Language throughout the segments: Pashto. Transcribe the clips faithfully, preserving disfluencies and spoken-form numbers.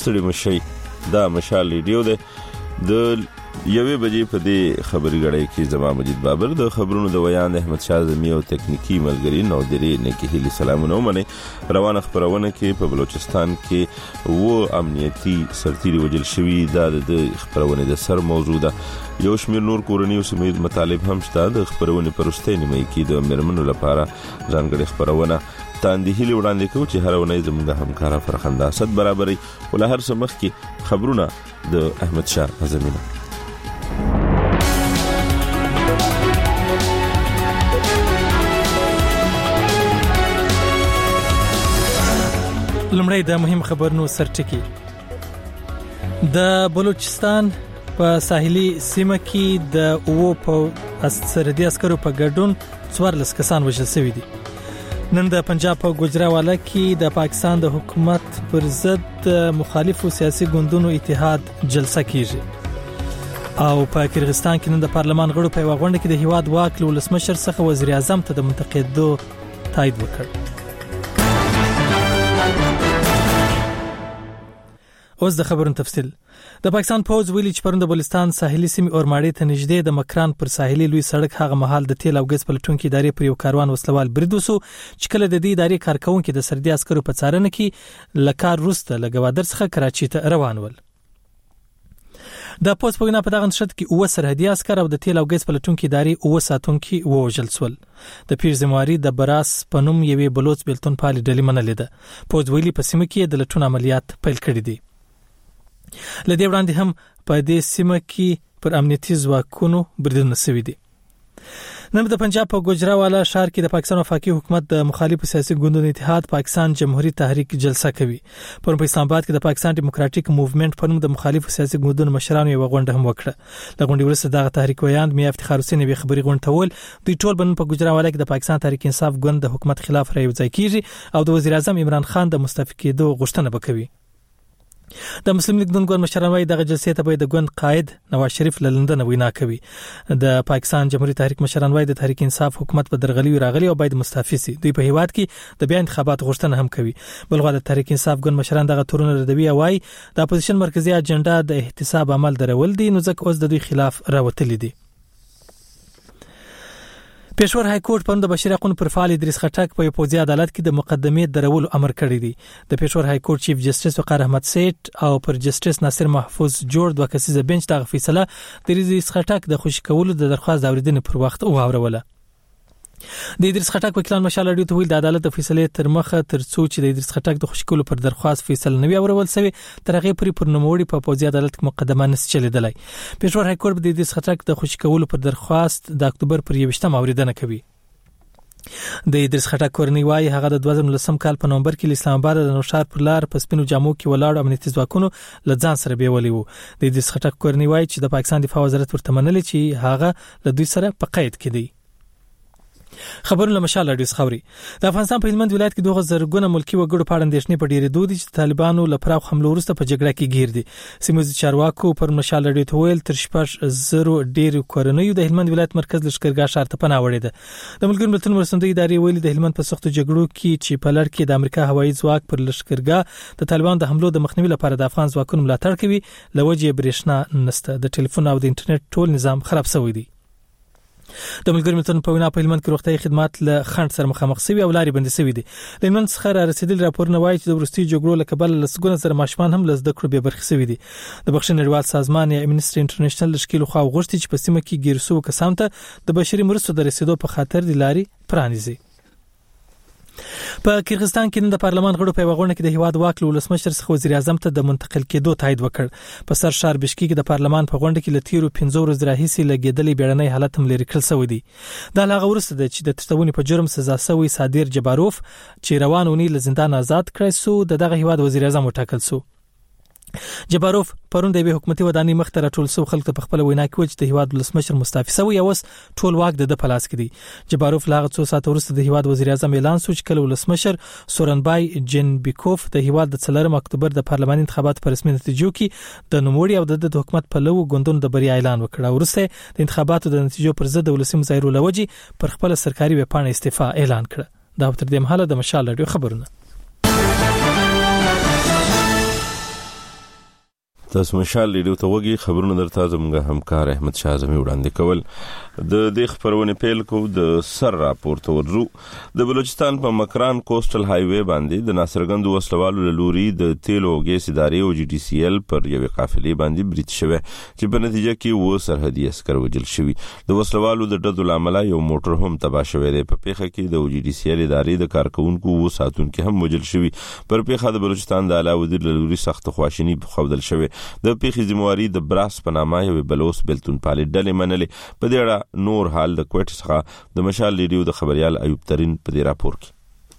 ستړي مشي. دا مشال ریډیو ده د یوې بجې په دې خبري غړې کې زما مجید بابر د خبرونو د ویان احمد شاه زمي او تکنیکی ملګری نو درې نه کې هلي سلامونه ومنه. روانه خبرونه کې په بلوچستان کې و امنیتي سرتيري وجل شوی دا د خبرونه د سر موضوع ده. یو شمېر نور کورنۍ او سیمه مطالب هم شته. د خبرونه پرسته نیمه کې د مرمنو لپاره ځانګړي خبرونه تاندې هلي وړاندې کوي چې هر ونې زموږ همکارا فرخنده اسد برابرۍ ول هر سمخ کې خبرونه د احمد شاه زمينه. لمړی د مهم خبرونو سرټکی. د بلوچستان په ساحلي سیمه کې د اوو په سرحدي عسکرو په ګډون څوارلس کسان وژل شوي دي. نن د پنجاب په ګوجراوالا کې د پاکستان د حکومت پر ضد مخالفو سیاسي ګوندونو اتحاد جلسه کیږي او په کرغستان کې نن د پارلمان غړو په غونډه کې د هیواد واک له ولسمشر څخه وزیر اعظم ته د منتقدو تایید وکړ. اوس د خبرونو تفصیل. د پاکستان پوز ویلي چې پرون د بلوچستان ساحلي سیمې اورماړي ته نږدې د مکران پر ساحلي لوی سړک هغه مهال د تیل او ګاز پلټونکو ادارې پر یو کاروان وسلوال برید وسو چې کله د دې ادارې کارکونکو د سرحدي عسکرو په څارنه کې لکار روسته لګوادر څخه کراچي ته روان ول. د پوز په وینا په دغه نشد کې اوه سرحدي عسكر او د تیل او ګاز پلټونکو ادارې اوه ساتونکو ووژل شول. د پیر زمواري د براس پنوم یوې بلوچ بلتون پالي ډلې منلې ده. پوز ویلي په سیمه کې د لټون عملیات پیل کړي دي. لدې وړاندې هم په دې سیمه کې پر امنیتي ځواکونو بریدونه شوي دي. نن د پنجاب په ګوجراوالا ښار کې د پاکستان وفاقي حکومت د مخالفو سیاسي ګوندونو اتحاد پاکستان جمهوریت تحریک جلسه کوي. پر په اسلام آباد کې د پاکستان ډیموکراټیک موومېنټ په نوم د مخالفو سیاسي ګوندونو مشرانو یو غونډه هم وکړه. د غونډې وروسته دغه تحریک ویاند میا افتخار حسین وی خبري غونډه ول دوی ټول بنن په ګوجراوالا کې د پاکستان تحریک انصاف ګوند د حکومت خلاف رايوځای کیږي او د وزیر اعظم عمران خان د مستعفي کېدو غوښتنه وکوي. د مسلم لیگ ګوند مشران وايي دغه جلسې ته به د ګوند قائد نواز شریف له لندن وینا کوي. د پاکستان جمهوریت تحریک مشران وايي د تحریک انصاف حکومت په درغلي راغلي او باید مستعفي شي. دوی په هیواد کې د بیا انتخابات غوښتنه هم کوي. بلغه د تحریک انصاف ګوند مشران دغه تورونه ردوي او وايي د اپوزیشن مرکزی اجنډا د احتساب عمل درول دي نو ځکه اوس د دوی خلاف راوتلي دي. پېښور های کورټ په د بشیر حقوقو پر فعال ادریس خټک په پوزي عدالت کې د مقدمې درولو امر کړی دی. د پېښور های کورټ چیف جسټس وقار احمد سیټ او پر جسټس ناصر محفوظ جوړ دوه کسیزه بنچ دغه فیصله د ادریس خټک د خوشی کولو د درخواست اوریدنې پر وخت واوروله. د ادریس خټک وکیلان مشال اړیو ته ویل د عدالت د فیصلې تر مخه تر څو چې د ادریس خټک د خوشی کولو پر درخواست فیصله نوي اورول سوي تر هغه پورې پر نوموړي په پوزي عدالت کې مقدمه نس چلیدلای. پېښور های کورټ د ادریس خټک د خوشی کولو پر درخواست د اکتوبر پر یوویشتم اوریدنه کوي. د ادریس خټک کورنۍ وايي هغه د دوه زره لسم کال په نومبر کې اسلام آباد د نوشار پر لار په سپینو جامو کې ولاړ امنیتي ځواکونو لځان سره بیولې وو. د ادریس خټک کورنۍ وايي چې د پاکستان دفاع وزارت ورته منلې چې هغه له دوی سره په قید کې دی. خبرونه مشال اډیس خوري. د افغانستان په هلمند ولایت کې دوه زرګونه ملکی وګړو په اړه اندېښنې په ډېرې دودي چې طالبانو له پراخ حملو وروسته په جګړه کې گیر دي. سیموزي چارواکو پر مشال اډیو ته ویل تر شپږ زره ډېر کورنۍ د هلمند ولایت مرکز لشکرګاه ښار ته پناه وړي ده. د ملګرو ملتونو مرستندوی ادارې ویلي د هلمند په سختو جګړو کې چې په لړ کې د امریکا هوایي ځواک پر لشکرګاه د طالبانو د حملو د مخنیوي لپاره د افغان ځواکونو ملاتړ کوي لوجه برېښنا نشته. د ټلیفون او د انټرنیټ ټول نظام خراب شوی دی. د ملګرو ملتونو په وینا په هلمند کې روغتیايي خدمات له خنډ سره مخامخ شوي او لارې بندې شوي دي. د هلمند څخه را رسیدلي راپورونه وایي چې د وروستي جګړو له کبله لسګونه زره ماشومان هم له زده کړو بې برخې شوي دي. د بخښنې نړیوال سازمان یا امنیسټي انټرنیشنل له شکیلو خوا غوښتي چې په سیمه کې ګیر شوو کسانو ته د بشري مرستو د رسیدو په خاطر د لارې پرانیزي. په کرغستان کې د پارلمان غړو په وغوڼه کې د هیواد واک له ولسمشر څخه وزیر اعظم ته د منتقل کېدو تایید وکړ. په سر ښار بشکیک کې د پارلمان په غونډه کې لتیرو پنځه ورځې راهیسې لګیدلې بیړنۍ حالت هم لري کړل شوی دی. دا هغه ورسته ده چې د تښتونې په جرم سزا شوی صادر جباروف چې روان ونی له زندان آزاد کړی سو د دغه هیواد وزیر اعظم وټاکل سو. جباروف پرون د یوې حکومتي ودانۍ مخ ته راټول شو خلک ته په خپل وینا کې چې د هیواد ولسمشر مستعفي شوی او ټول واک د پلاس کې دی. جباروف لاغه څو ساعت وروسته د هیواد وزیر اعظم اعلان شو چې کله ولسمشر سورنبای جنبیکوف د هیواد د څلورم اکتوبر د پارلماني انتخاباتو په رسمي نتیجو کې د نوموړي او د حکومت په لو غوندونو د بریا اعلان وکړ. ورسته د انتخاباتو د نتیجو پر ضد د ولسي مظاهرو لوجي پر خپل سرکاري ویبپاڼه استعفا اعلان کړ. دا تر دې مهاله د مشال اډیو خبرونه. تاسو مشال ریډیو ته وګورئ خبرونه درته زموږ همکار احمد شاه اعظمي وړاندې کول. د دې خبرونه پیل کو د سر راپورته ورو د بلوچستان په مکران کوسټل های وی باندې د ناصرګند وسلوالو لوري د تیل او ګیس ادارې او جی ډي سی ال پر یوې قافلې باندې بریټ شوه چې په نتیجه کې و سرحدي عسكر وجل شوی. د وسلوالو د ډډو لامل یو موټر هم تباه شوی دی. په پیښه کې د جی ډي سی ال ادارې د کارکونکو و ساتونکو هم وجل شوی. پر پیښه د بلوچستان د اعلی وزیر لوري سخت خواشینی خودل شوی. د پیښې ذمہواری د براس په نامه یو بلوس بلتون پالي ډلې منلې. په دې اړه نور حال د کوټ څخه د مشال ریډیو د خبريال ایوب ترين په دې راپور کې.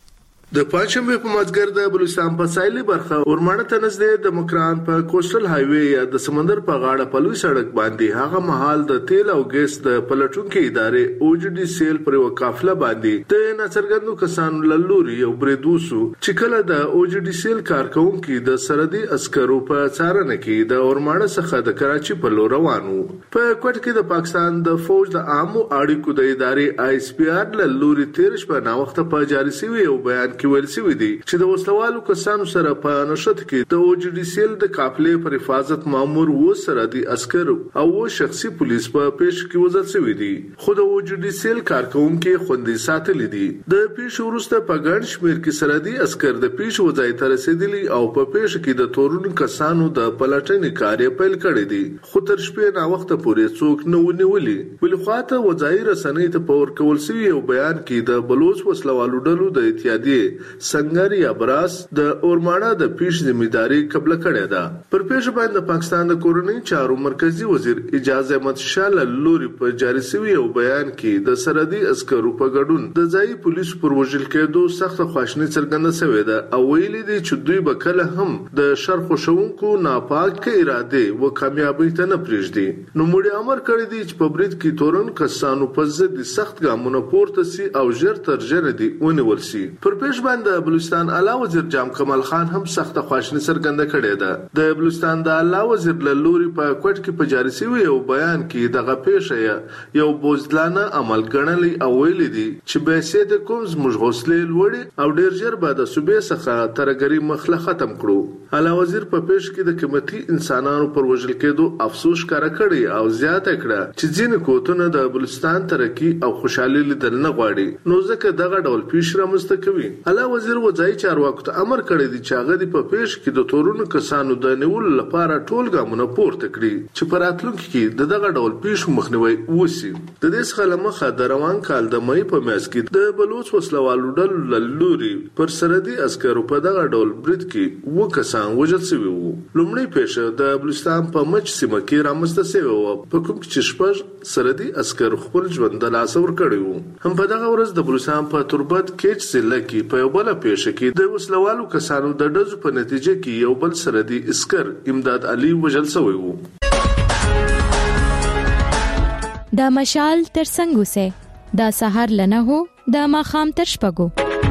د پنځمه په مازګر د بلوچستان په سایلي برخه ورمانه ته نږدې د مکران په کوسټل های وی یا د سمندر په غاړه په لوی سړک باندې هغه محل د تیل او ګیس د پلټونکو ادارې او جی ډي سی ال پر وقافله باندې د ناڅرګندو کسانو لوري یو بریدوسو چې کله د او جی ډي سی ال کارکونکو د سرحدي عسکرو په څارنه کې د ورمانه څخه د کراچي په لور روانو. په کوټ کې د پاکستان د فوج د عامو اړیکو د ادارې آی اس پی آر لوري تیرش په ناوخته په جاري سوي او بیان کې ویل شوی دی چې د وسلوالو کسانو سره په نشط کې د او جی ډي سی ال د قافلې پر حفاظت مامور و سرحدي عسكر او و شخصي پولیس په پیش کې وځل شوی دی. خو د او جی ډي سی ال کارکونکو خوندي ساتل دي. د پیش ورسته په ګڼ شمیر کې سرحدي عسكر د پیش وځای ته رسیدلی او په پیش کې د تورونو کسانو د پلټنې کار پیل کړی دی. خو تر شپې نا وخت پورې څوک نه ونیولي. بل خواته وځای رسنۍ ته پور کول شوی او بیان کې د بلوچ وسلوالو ډلو د اتحادیه سنگر یا براس د اورمانه د پیش ذمہداري قبل کړی ده. پر پیش باندې د پاکستان د کورنۍ چارو مرکزی وزیر اجاز احمد شاه لوري په جاري سوي او بیان کې د سرحدي عسکرو په ګډون د ځای پولیسو پر وژل کېدو سخت خواشنی څرګنده شوې ده او ویلي دي چې دوی به کله هم د شر خوشونکو ناپاک اراده و کامیابی ته نه پریږدي. نو موږ امر کړی دی چې په برید کې تورن کسانو په ضد سخت ګامونه پورته سي او ژر تر ژره دي ونیول سي. پر پیش باندې د بلوچستان اعلی وزیر جام کمال خان هم سخت خواشنی څرګنده کړې ده. د بلوچستان د اعلی وزیر لوري په کوټ کې په جاري سوي او بیان کې دغه پیښه یو بوزدلانه عمل ګڼلی او ویلي دي چې به سي د کوم زموږ حوصله لوړي او ډیر ژر به د صوبې څخه ترګری مخله ختم کړو. اعلی وزیر په پیښ کې د قیمتي انسانانو پر وژل کېدو افسوس کار کړی او زیاته کړه چې ځینې کوتونه د بلوچستان ترقی او خوشحالي لیدل نه غواړي نو ځکه دغه ډول پیښ رامنځته کوي. اعلی وزیر وځای چارواکو ته امر کړی دی چې هغه په پیښ کې د تورونو کسانو د نیولو لپاره ټول ګامونه پورته کړي چې په راتلونکي کې د دغه ډول پیښو مخنیوي وشي. د دې څخه لمخه د روان کال د مې په میاشت کې د بلوچ وسلوالو ډلو لوري پر سرحدي عسکرو په دغه ډول برید کې و کسان وژل شوي وو. لومړی پیښه د بلوچستان په مچ سیمه کې رامنځته شوې وه په کوم کې چې شپږ سرحدي عسکر خپل ژوند د لاسه ورکړی وو. هم په دغه ورځ د بلوچستان په تربت کېچ ضلع کې په یو بل پیښه کې د وسلوالو کسانو د ډزو په نتیجه کې یو بل سرحدي عسكر امداد علي وژل شوی وو. دا مشال تر څنګه سه دا سحر لنه هو دا ماخام تر شپګو.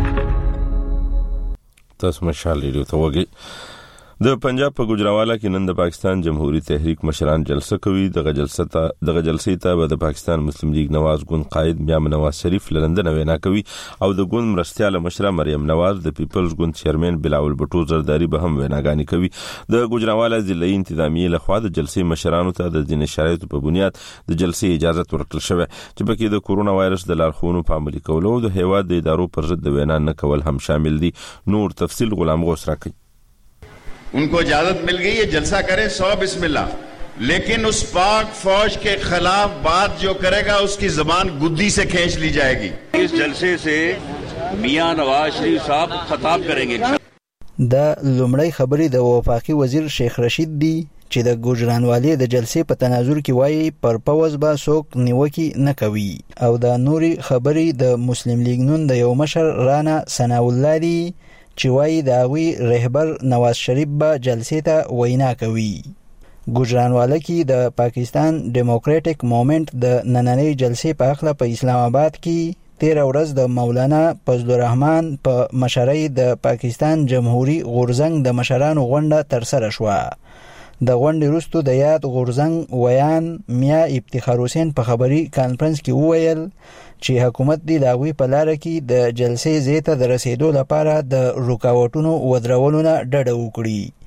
تاسو مشال ریډیو ته وګورئ. د پنجاب په ګجراوالا کې نن د پاکستان جمهوریت تحریک مشران جلسه کوي. دغه جلسه ته دغه جلسې ته به د پاکستان مسلم لیگ نواز ګوند قائد میاں نواز شریف لندن وینا کوي او د ګوند مرستیاله مشره مریم نواز د پیپلز ګوند چیرمن بلاول بټو زرداری به هم ویناګانی کوي. د ګجراوالا ضلعي انتظامیه لخوا د جلسې مشرانو ته د ځینې شرایطو په بنیاد د جلسې اجازه ورکړل شوه چې پکې د کورونا وایرس د لارښوونو په عملي کولو او د هیواد د ادارو پر ضد وینا نه کول هم شامل دي. نور تفصیل غلام غوث راکړي. उनको इजाजत मिल गई है जलसा करें सौ बिस्मिल्लाह, लेकिन उस पाक फौज के खिलाफ बात जो करेगा उसकी जबान गुद्दी से खींच ली जाएगी. इस जलसे से मियां नवाज शरीफ साहब खिताब करेंगे. دا لومړی خبرې د وفاقي وزیر شیخ رشید دی چې د ګوجرانوالۍ د جلسې په تناظر کې وایي پر پوز به څوک نیوکې نه کوي او دا نوري خبرې د مسلم لیگ نون د یو مشر رانا ثناء الله دی چې وایي د هغوی رهبر نواز شریف به جلسې ته وینا کوي. ګوجرانواله کې د پاکستان ډیموکراټک موومنت د نننۍ جلسې په اړه په اسلام آباد کې تیره ورځ د مولانا فضل الرحمن په مشرۍ د پاکستان جمهوری غورځنګ د مشرانو غونډه ترسره شوه. د غونډې وروسته د یاد غورځنګ ویان میاں افتخار حسین په خبري کانفرنس کې وویل چې حکومت دی د هغوی په لاره کې د جلسې ځای ته د رسیدو لپاره د رکاوټونو ودرولو نه ډډه وکړي.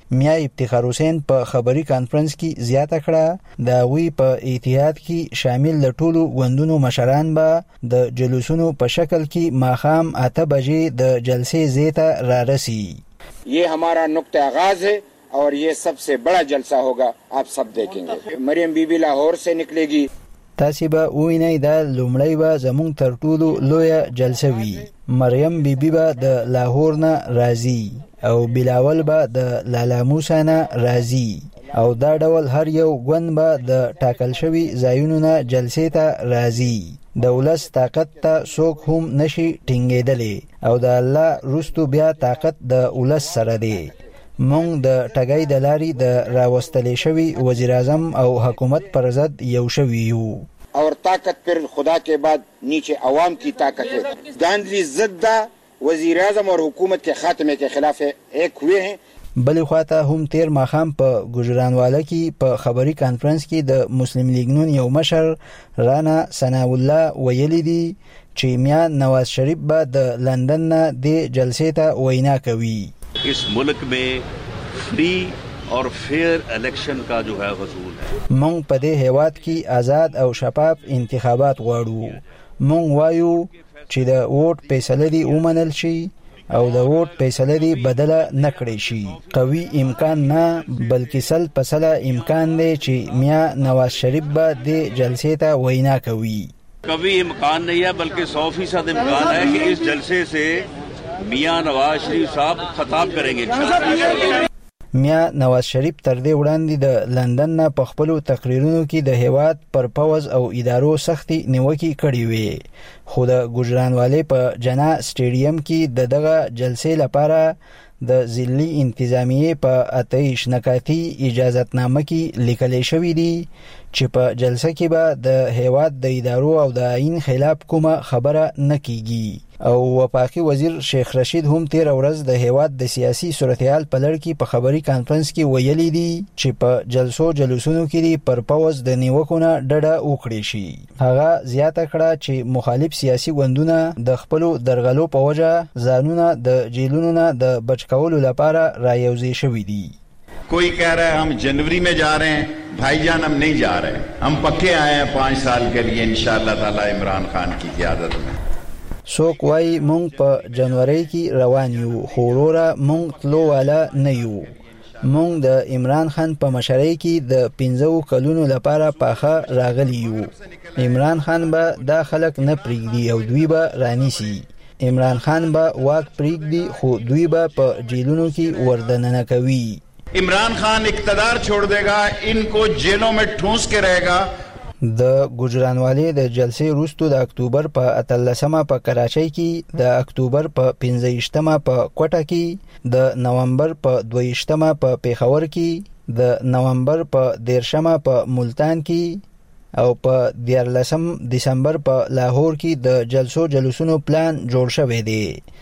میا افتخار حسین په خبري کانفرنس کې زیاته کړه دا وی په اتحاد کې شامل د ټولو غوندونو مشران به د جلوسونو په شکل کې ماخام اته بجې د جلسې زیته را رسی. ये हमारा नुक्ता आगाज है और ये सबसे बड़ा जलसा होगा, आप सब देखेंगे. मरियम बीबी लाहौर से निकलेगी. تاسې به ووینئ دا لومړی به زموږ تر ټولو لویه جلسه وي. مریم بیبي به د لاهور نه راځي او بلاول به د لالاموسا نه راځي او دا ډول هر یو ګوند به د ټاکل شوي ځایونو نه جلسې ته راځي. د ولس طاقت ته څوک هم نشي ټینګېدلی او د الله وروستو بیا طاقت د ولس سره دی. مونږ د ټګۍ د لارې د راوستلې شوي وزیر اعظم او حکومت پر ضد یو شوي یو. और ताकत फिर खुदा के बाद नीचे अवाम की ताकत है. गांधी ज़िद्दा वजीर आज़म और हुकूमत के खात्मे के खिलाफ एक हुए हैं. بلې خواته هم تیر ماښام په ګوجرانواله کې په خبري کانفرنس کې د مسلم لیگ نون یو مشر رانا ثناء الله ویلي دي چې میا نواز شریف به د لندن نه د جلسې ته وینا کوي. इस मुल्क में फ्री और फेयर इलेक्शन का जो है वसूल है. مونږ په دې هیواد کې آزاد او شفاف انتخابات غواړو. مونږ وایو چې د ووټ فیصله دې ومنل شي او د ووټ فیصله دې بدله نه کړی شي. قوي امکان نه بلکې سل په سله امکان دی چې میا نواز شریف به د جلسې ته وینا کوي. कभी इम्कान नहीं है बल्कि सौ फीसद इम्कान है कि इस जलसे से मियां नवाज शरीफ साहब खिताब करेंगे. میا نواز شریف تر دې وړاندې د لندن نه په خپلو تقریرونو کې د هیواد پر پوز او ادارو سختي نیوکې کړې وې خو د ګوجرانوالې په جنا سټیډیم کې د دغه جلسې لپاره د ضلعي انتظامیې په اتهیش نکاتي اجازتنامه کې لیکل شوی دی چې په جلسه کې به د هیواد د ادارو او د آئین خلاف کومه خبره نه کیږي. او وفاقي وزیر شیخ رشید هم تیر ورځ د هیواد د سیاسي صورتحال په لړ کې په خبري کانفرنس کې ویلي دي چې په جلسو جلوسونو کې پر پوز د نیوکو نه ډډه وکړي شي. هغه زیاته کړه چې مخالف سیاسي ګوندونه د خپلو درغلو په وجه ځانونه د جیلونو نه د بچ کولو لپاره رايوځي شوي دي. कोई कह रहा है हम जनवरी में जा रहे हैं, भाईजान हम नहीं जा रहे, हम पक्के आए हैं पाँच साल के लिए इंशाअल्लाह ताला इमरान खान की क़यादत में. څوک وایي مونږ په جنوري کې روان یو خو وروره مونږ تلو والا نه یو. مونږ د عمران خان په مشرۍ کې د پنځو کلونو لپاره پاخه راغلی یو. عمران خان به دا خلک نه پرېږدي او دوی به رانیسي. عمران خان به واک پرېږدي خو دوی به په جیلونو کې وردننه کوي. इमरान खान इक़्तिदार छोड़ देगा, इनको जेलों में ठूंस के रहेगा. د ګوجرانوالې د جلسې وروسته د اکتوبر په اتلسمه په کراچۍ کې، د اکتوبر په پنځه په کوټه کې، د نومبر په دویشتمه په پیښور کې، د نومبر په دیرشمه په ملتان کې او په دیارلسم دسمبر په لاهور کې د جلسو جلوسونو پلان جوړ شوی دی.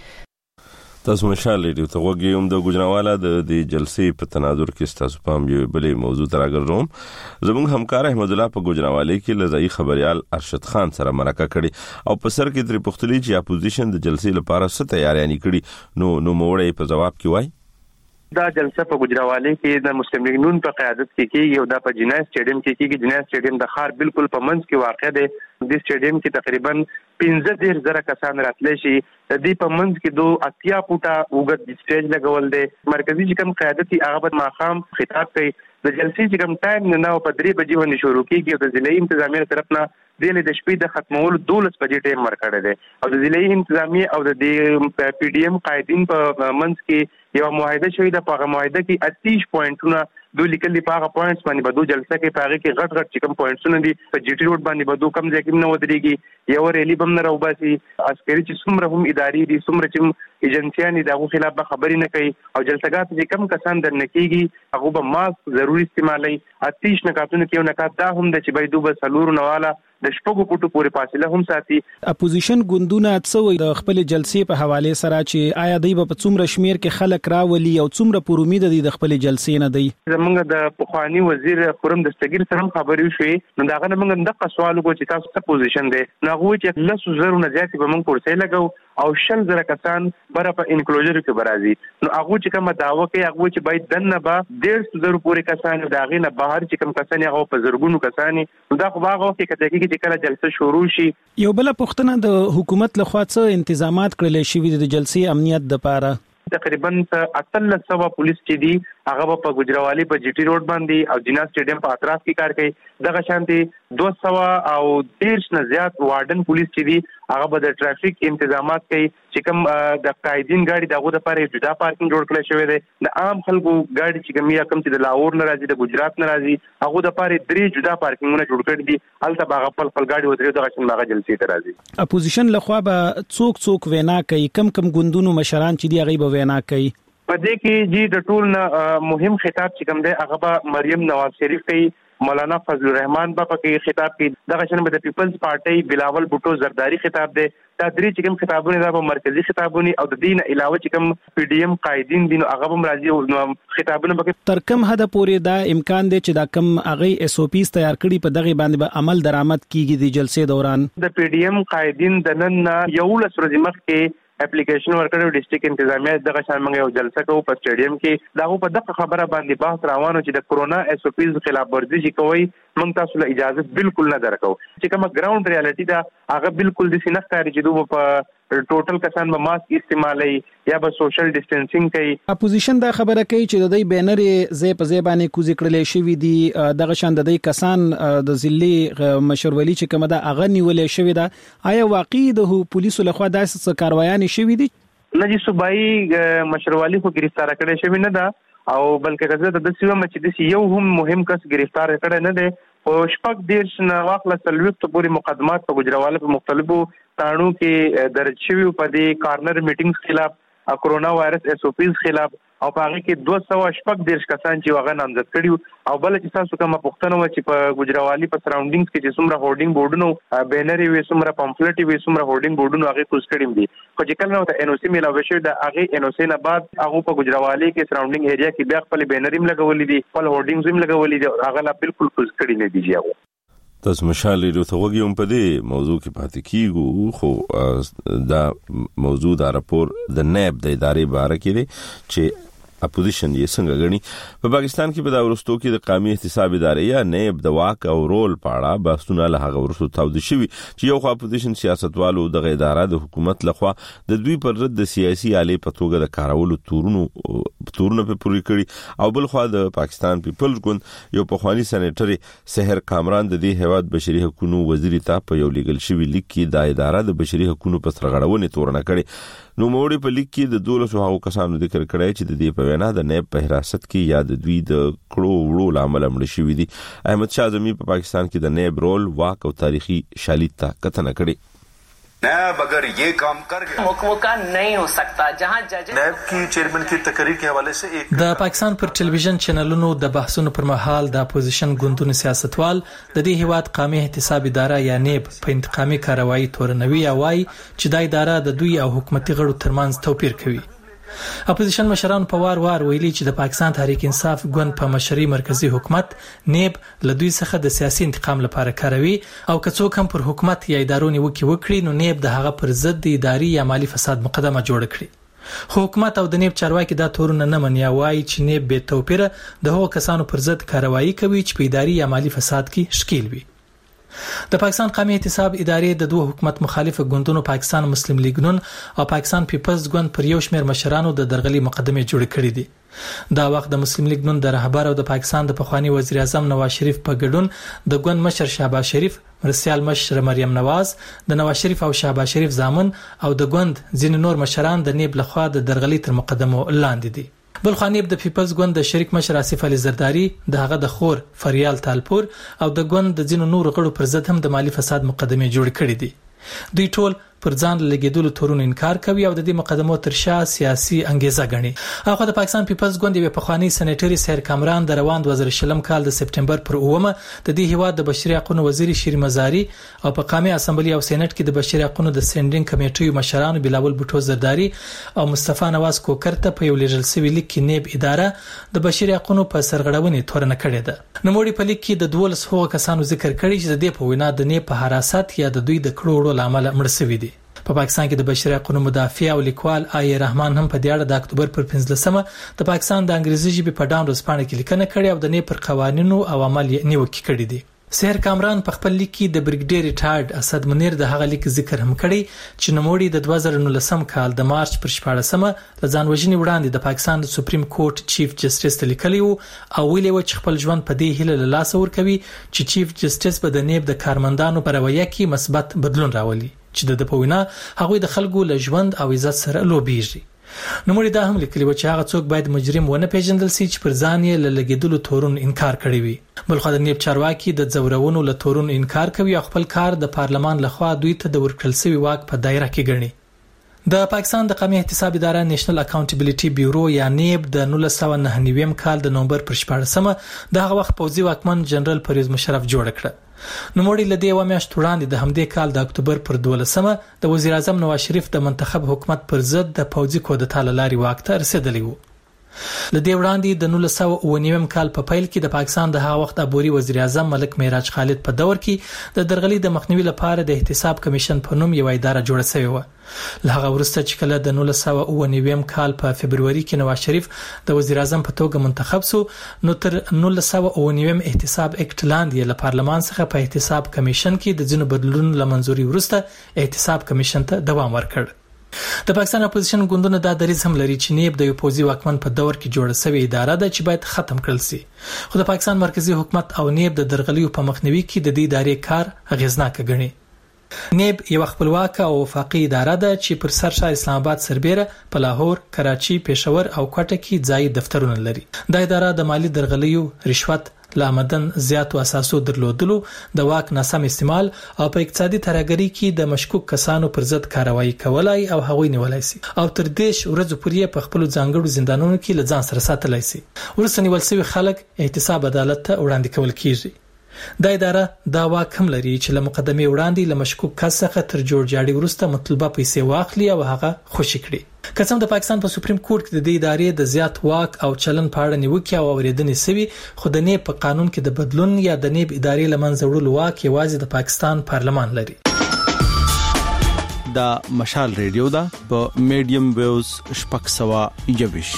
تاسو مشال لري ته وګورئ د ګوجرانواله د جلسې په تناظر کې تاسو پام یو بلې موضوع تر اگروم. زموږ همکار احمد الله په ګوجرانواله کې لزای خبريال ارشد خان سره مرکه کړي او په سر کې تر پختلی چې اپوزیشن د جلسې لپاره څه تیاریاں کړي نو نو موړې په جواب کې وای دا جلسه په ګوجرانواله کې د مسلم لیگ نون په قیادت کې کېږي او دا په جنای سټیډیم کې کېږي. جنای سټیډیم د ښار بالکل په منځ کې واقع دی. د سټیډیم کې تقریبا پنځه ډیر زره کسان راتلی شي. د دې په منځ کې دو اتیا فوټه اوږد سټیج لګول دی. مرکزی چې کوم قیادت هغه په ماښام خطاب کوي. د جلسې چې کوم ټایم نه نو په درې بجې باندې شروع کېږي او د ضلعي انتظامیې طرف نه د د شپې د ختمولو دولس بجې ټایم ورکړی دی او د ضلعي انتظامیې او د پی ډي ایم قائدین په منځ کې یو معاهده شوې ده. په هغه معاهده کې اتیش پوینټونه دوی لیکلي په هغه پوینټس باندې به دو جلسه کې په هغې کې غټ غټ چې کوم پوینټسونه دي په جي ټي روډ باندې به دو کم ځای کې نه ودرېږي. یو ریلي به هم نه راوباسي. عسکري چې څومره هم ادارې دي څومره چې ایجنسیانې د هغو خلاف به خبرې نه کوي او جلسهګاه ته چې کم کسان درنه کېږي هغو به ماسک ضروري استعمالوي. اتیش نکاتونو کې یو نکات دا هم ده چې باید دو به څلورو نواله د شپږو فوټو پورې فاصله هم ساتي. اپوزیشن ګوندونه څه وایي د خپل جلسې په حواله سره چې آیا دوی به په څومره شمیر کې خلک راولي او څومره پر امید دي د خپل جلسې نه دی؟ زمونږ د پخوانی وزیر خرم دستگیر سره هم خبرې وشوې نو داغه موږ دغه سوال وکړو چې تاسو څه پوزیشن دی. نو هغه چې لس زره نه زیات به موږ کورسې لګو او شل زره کسان بره په انکلوجر کې برازي. نو هغه چې کوم داوا کوي هغه چې باید دنه به ډېر زره پورې کسان دا غینه بهر چې کوم کسان هغه په زرګونو کسان نو دا خو هغه کې کته کې چې کله جلسه شروع شي. یو بل پښتنه د حکومت لخوا څه انتظامات کړل شي د جلسې امنیت د پاره؟ تقریبا اتلس سوا پولیس چې دي هغه په ګجراوالي په جی ټي روډ باندې او جنا سټیډیم په اطراف کې کار کوي. دغه شانتي دوه سوا او ډیرش نه زیات وارډن پولیس چې دي هغه به د ټرافیک انتظامات کوي. چې کوم د قائدین ګاډي دغه د لپاره جدا پارکینګ جوړ کړی شوی دی. د عام خلکو ګاډي چې کوم یا کوم چې د لاهور نه راځي د ګجرات نه راځي هغه د لپاره درې جدا پارکینګونه جوړ کړي دي. البته باغ خپل خپل ګاډي ودرې دغه شان باغ جلسې ته راځي. اپوزیشن لخوا به څوک څوک وینا کوي؟ کم کم ګوندونو مشران چې دی هغه به وینا کوي؟ په دې کې جی د ټول مهم خطاب چې کوم دی هغه به مریم نواز شریف کوي، مولانا فضل الرحمن با پکې خطاب کوي، دغه شنه د پیپلز پارټي بلاول بوټو زرداری خطاب دی. دا درې چې کوم خطابونه دا په مرکزی خطابونه او د دین علاوه چې کوم پی ډی ایم قائدین دین هغه هم راځي او خطابونه پکې تر کوم حد پورې دا امکان دی چې دا کوم هغه اس او پیز تیار کړي په دغه باندې به عمل درآمد کیږي د جلسې دوران؟ د پی ډی ایم قائدین د نن یو لس ورځې مخکې اپلیکیشن ورکړو ډیسټریکټ انتظامیه دغه شان موږ یو جلسه کوو په سټیډیم کې. دا په دغه خبره باندې بحث روانو چې د کورونا اس او پیز خلاف ورزي چې کوي موږ تاسو له اجازه بالکل نه درکو. چې کومه ګراوند ریالټي دا هغه بالکل د سینه ښکاري چې دوی په ټوټل کسان به ماسک استعمالي یا به سوشل ډیسټنسینګ کوي. اپوزیشن دا خبره کوي چې د دې بینر زې په زې باندې کوزي کړلې شوې دي دغه شان د دې کسان د ضلعي مشرولي چې کومه دا اغه نیولې شوې ده. آیا واقعي د پولیسو لخوا داسې کاروایان شوې دي؟ نه جی صوبایي مشرولي خو گرفتار کړي شوی نه ده او بلکې غزه د دسیو مچ د یو هم مهم کس گرفتار کړي نه ده. او شپږ دیرش نه واخله سلويت پورې مقدمات په ګجراواله په مختلفو تانو کې درج شوی په دې کارنر میټینګز خلاف، کورونا وایرس اس او پیز خلاف او په هغه کې دوه سوه شپږ دیرش کسان چې هغه نامزد کړي او بل چې تاسو کومه پښتنه و چې په ګجراوالي په سراوندینګز کې چې څومره هورډینګ بورډونو بینر وي څومره پامفلټ وي څومره هورډینګ بورډونو هغه کوز کړي دي. خو چې کله نو ته ان او سی ملاوي شوی د هغه ان او سی نه بعد هغه په ګجراوالي کې سراوندینګ ایریا کې بیا خپل بینریم لګولې دي، خپل هورډینګز هم لګولې دي، هغه لا بالکل کوز کړي نه دي. هغه تاسو مشال لري ته وګورئ په دې موضوع کې پاتې کیږو. خو دا موضوع دا راپور د نیب د ادارې باره کې دی چې اپوزیشن یې څنګه غني. په پاکستان کې په دا ورستو کې د قومي احتساب ادارې یا نیب د واک او رول په اړه بحثونه له هغه ورستو تاود شوي چې یو خو اپوزیشن سیاستوالو د اداره د حکومت لخوا د دوی پر رد د سیاسي آلې په توګه د کارولو تورونو تورونه په پوری کړي او بل خو د پاکستان پیپلز ګوند یو پخوانی سېنیټر سحر کامران د دې هیواد بشري حقوقو وزیر ته په یو لیګل شوی لیک کې د اداره د بشري حقوقو په سرغړونې تورنه کړي. نو موړي په لیک کې د دولسو هغو کسانو ذکر کړی چې د دې په وینا د نیب په حراست کې یا د دوی د کړو وړو لامل مړ شوی دي. احمد شاه زمي په پاکستان کې د نیب رول واک او تاریخي شالید ته کتنه کړي. نیب اگر یہ کام کر گیا مکمکہ نہیں ہو سکتا جہاں جج نیب کی چیئرمین کی تقریر کے حوالے سے ایک د پاکستان پر ټلویزیون چینلونو د بحثونو پر مهال د اپوزیشن ګوندونو سیاستوال د دې هیواد قومي احتساب اداره یا نیب په انتقامي کاروایی تورنوي یا وای چې د اداره د دوی او حکومتي غړو ترمنځ توپیر کوي. اپوزیشن مشران په وار وار ویلي چې د پاکستان تحریک انصاف ګوند په مشري مرکزی حکومت نیب له دوی څخه د سیاسي انتقام لپاره کاروي او که څوک هم پر حکومت یا ادارو نیوکه وکړي نو نیب د هغه پر ضد د اداري یا مالی فساد مقدمه جوړ کړي. حکومت او د نیب چارواکي دا تورونه نه مني او وايي چې نیب به توپیر د هغو کسانو پر ضد کاروایی کوي چې په اداري یا مالی فساد کې شکیل وي. د پاکستان قومي احتساب ادارې د دوه حکومت مخالف ګوندونو پاکستان مسلم لیگ نون او پاکستان پیپلز ګوند پر یو شمېر مشرانو د درغلي مقدمه جوړ کړې دي. دا وخت د مسلم لیگ نون د رهبر او د پاکستان د پخوانی وزیر اعظم نواز شریف په ګډون د ګوند مشر شهباز شریف، مرسیال مشر مریم نواز، د نواز شریف او شهباز شریف زامن او د ګوند ځینې نور مشران د نیب لخوا د درغلي تر مقدمو لاندې دي. بل خانیب د پیپلز ګوند د شریک مشر آصف علي زرداری، د هغه د خور فریال تالپور او د ګوند د ځینو نور غړو پر ضد هم د مالی فساد مقدمه جوړ کړې دي. دوی ټول پر ځان لګیدلو تورونو انکار کوي او د دې مقدمو تر شا سیاسي انګیزه ګڼي. هغه د پاکستان پیپلز ګوند یو پخوانی سېنیټر سحر کامران د روان دوه زره شلم کال د سپټمبر پر اومه د دې هیواد د بشري حقوقو وزیر شیر مزاری او په قومي اسمبلی او سېنات کې د بشري حقوقو د سندینګ کمیټې مشرانو بلاول بوټو زرداری او مصطفی نواز کوکر ته په یو لیږل شوی لیک کې نیب اداره د بشري حقوقو په سرغړونې تورنه کړې ده. نو موړي په لیک کې د دولس هغو کسانو ذکر کړی چې د دې په وینا د نیب په حراست یا د دوی د کړو وړو لامل مړ شوی دي. په پاکستان کې د بشري حقوقو مدافع او لیکوال آی رحمان هم په دې اړه د اکتوبر پر پنځلسمه د پاکستان د انګریزي ژبې په ډاون ورځپاڼه کې لیکنه کړې او د نه پر قوانینو او عمل نیوکه کړې دي. سحر کامران په خپل لیک کې د بریګیډیر ریټایرډ اسد منیر د هغه لیک ذکر هم کړی چې نوموړي د دوه زره نولسم کال د مارچ پر شپاړسمه له ځان وژنې وړاندې د پاکستان د سپریم کورټ چیف جسټس ته لیکلی وو او ویلي و چې خپل ژوند په دې هیله له لاسه ورکوي چې چیف جسټس به د نیب د کارمندانو په رویه کې مثبت بدلون راولي چې د په وینا هغه د خلکو له ژوند او عزت سره لوبېږي. نوموړي دا هم لیکلي و چې هغه څوک باید مجرم ونه پیژندل شي چې پر ځان یې له لګیدلو تورون انکار کړی وي. بلخو د نیب چارواکي د زورونو له تورون انکار کوي او خپل کار د پارلمان لخوا دوی ته د ورکړل شوی واک په دایره کې ګڼي. د پاکستان د قومي احتساب اداره نېشنل اکاونټیبিলিټي بیورو یا نیب د نولس سوه نهه نوي کال د نومبر پر شپاړسمه د هغه وخت پوځي واکمن جنرال پرویز مشرف جوړ کړ. نوموړي لدی و میاشت وړاندې د همدې کال د اکتوبر پر دولسمه د وزیر اعظم نواز شریف د منتخب حکومت پر ضد د پوځي کودتا لاري واک ته رسیدلی وو. لدی وړاندې د نولس سوه اوه نوي کال په پیل کې د پاکستان د هغه وخت عبوري وزیر اعظم ملک معراج خالد په دور کې د درغلي د مخنیوي لپاره د احتساب کمیشن په نوم یو اداره جوړه شوې و. له هغه وروسته چې کله د نولس سوه اوه نوي کال په فبرवरी کې نواز شریف د وزیر اعظم په توګه منتخب شو نو تر نولس سوه اوه نوي احتساب اکټ لاندې له پارلمان څخه په احتساب کمیشن کې د ځینو بدلونونو لمنځوري وروسته احتساب کمیشن ته دوام ورکړ. د پاکستان اپوزیشن ګوندونو دا دریځ هم لري چې نیب د یو پوځي واکمن په دور کې جوړه شوې اداره ده چې باید ختم کړل شي. خو د پاکستان مرکزی حکومت او نیب د درغلیو په مخنیوي کې د دې ادارې کار اغیزناک ګڼي. نیب یو خپلواک او وفاقي اداره ده چې پر سرشار اسلام آباد سربېره په لاهور، کراچي، پېښور او کوټه کې ځای دفترونه لري. دا اداره د مالی درغلیو، رشوت، لامدن زیاتو اساسو درلودلو، د واک ناسم استعمال او په اقتصادي ترهګرۍ کې د مشکوک کسانو پر ضد کاروایی کولای او هغوی نیولای شي او تر دیش ورځو پورې په خپل ځانګړو زندانونو کې له ځان سره ساتلای شي. ورسته نیول شوی خلک احتساب عدالت ته وړاندې کول کیږي. دا اداره دا واک هم لري چې له مقدمه وړاندې له مشکوک کس څخه تر جوړجاړي وروسته مطلوبه پیسې واخلي او هغه خوشی کړي. قسم د پاکستان په سپریم کورټ کې د دې ادارې د زیات واک او چلن په اړه نیوکه او اوریدنې سوي خو د نیب په قانون کې د بدلون یا د نیب ادارې لمنځه وړلو واک یوازې د پاکستان پارلمان لري. دا مشال ریډیو دا په میډیم ویوز شپږ سوه یوویش.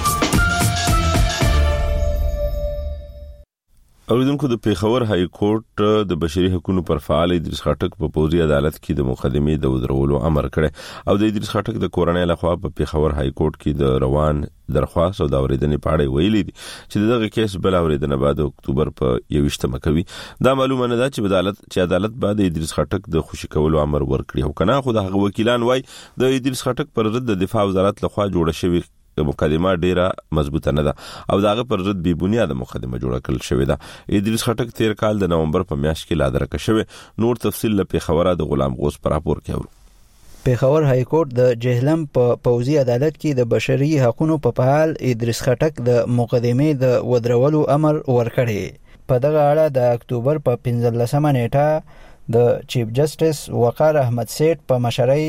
اوریدونکو د پیښور های کورټ د بشري حقوقو پر فعال ادریس خټک په پوزي عدالت کې د مقدمې د ودرولو امر کړی او د ادریس خټک د کورنۍ لخوا په پیښور های کورټ کې د روان درخواست او د اوریدنې په اړه ویلي دي چې دغه کیس بل اوریدنه بعد اکتوبر په یوویشتمه کوي. دا معلومه نه ده چې عدالت چې عدالت بعد ادریس خټک د خوشی کولو امر ورکړي او کنه خو د هغه وکیلان وای د ادریس خټک پر ضد د دفاع وزارت لخوا جوړه شوی مقدمه ډیره مضبوطه نه ده او داغه پر ضد بی بنیاد مقدمه جوړه کړل شوې ده. ادریس خټک تیر کال د نومبر په میاشت کې لادرکه شوی. نور تفصیل له پیښور د غلام غوث پر راپور کې اورو. پیښور های کورټ د جهلم په پوزي عدالت کې د بشري حقوقو په فعال ادریس خټک د مقدمې د ودرولو امر ورکړی. په دغه اړه د اکتوبر په پنځلسمه نیټه د چیف جسټس وقار احمد سیټ په مشرۍ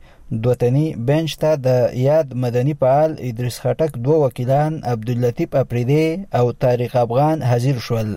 دوتنی بنچ ته د یاد مدني فعال ادریس خټک دوه وکیلان عبداللطیف اپریدی او طارق افغان حاضر شول.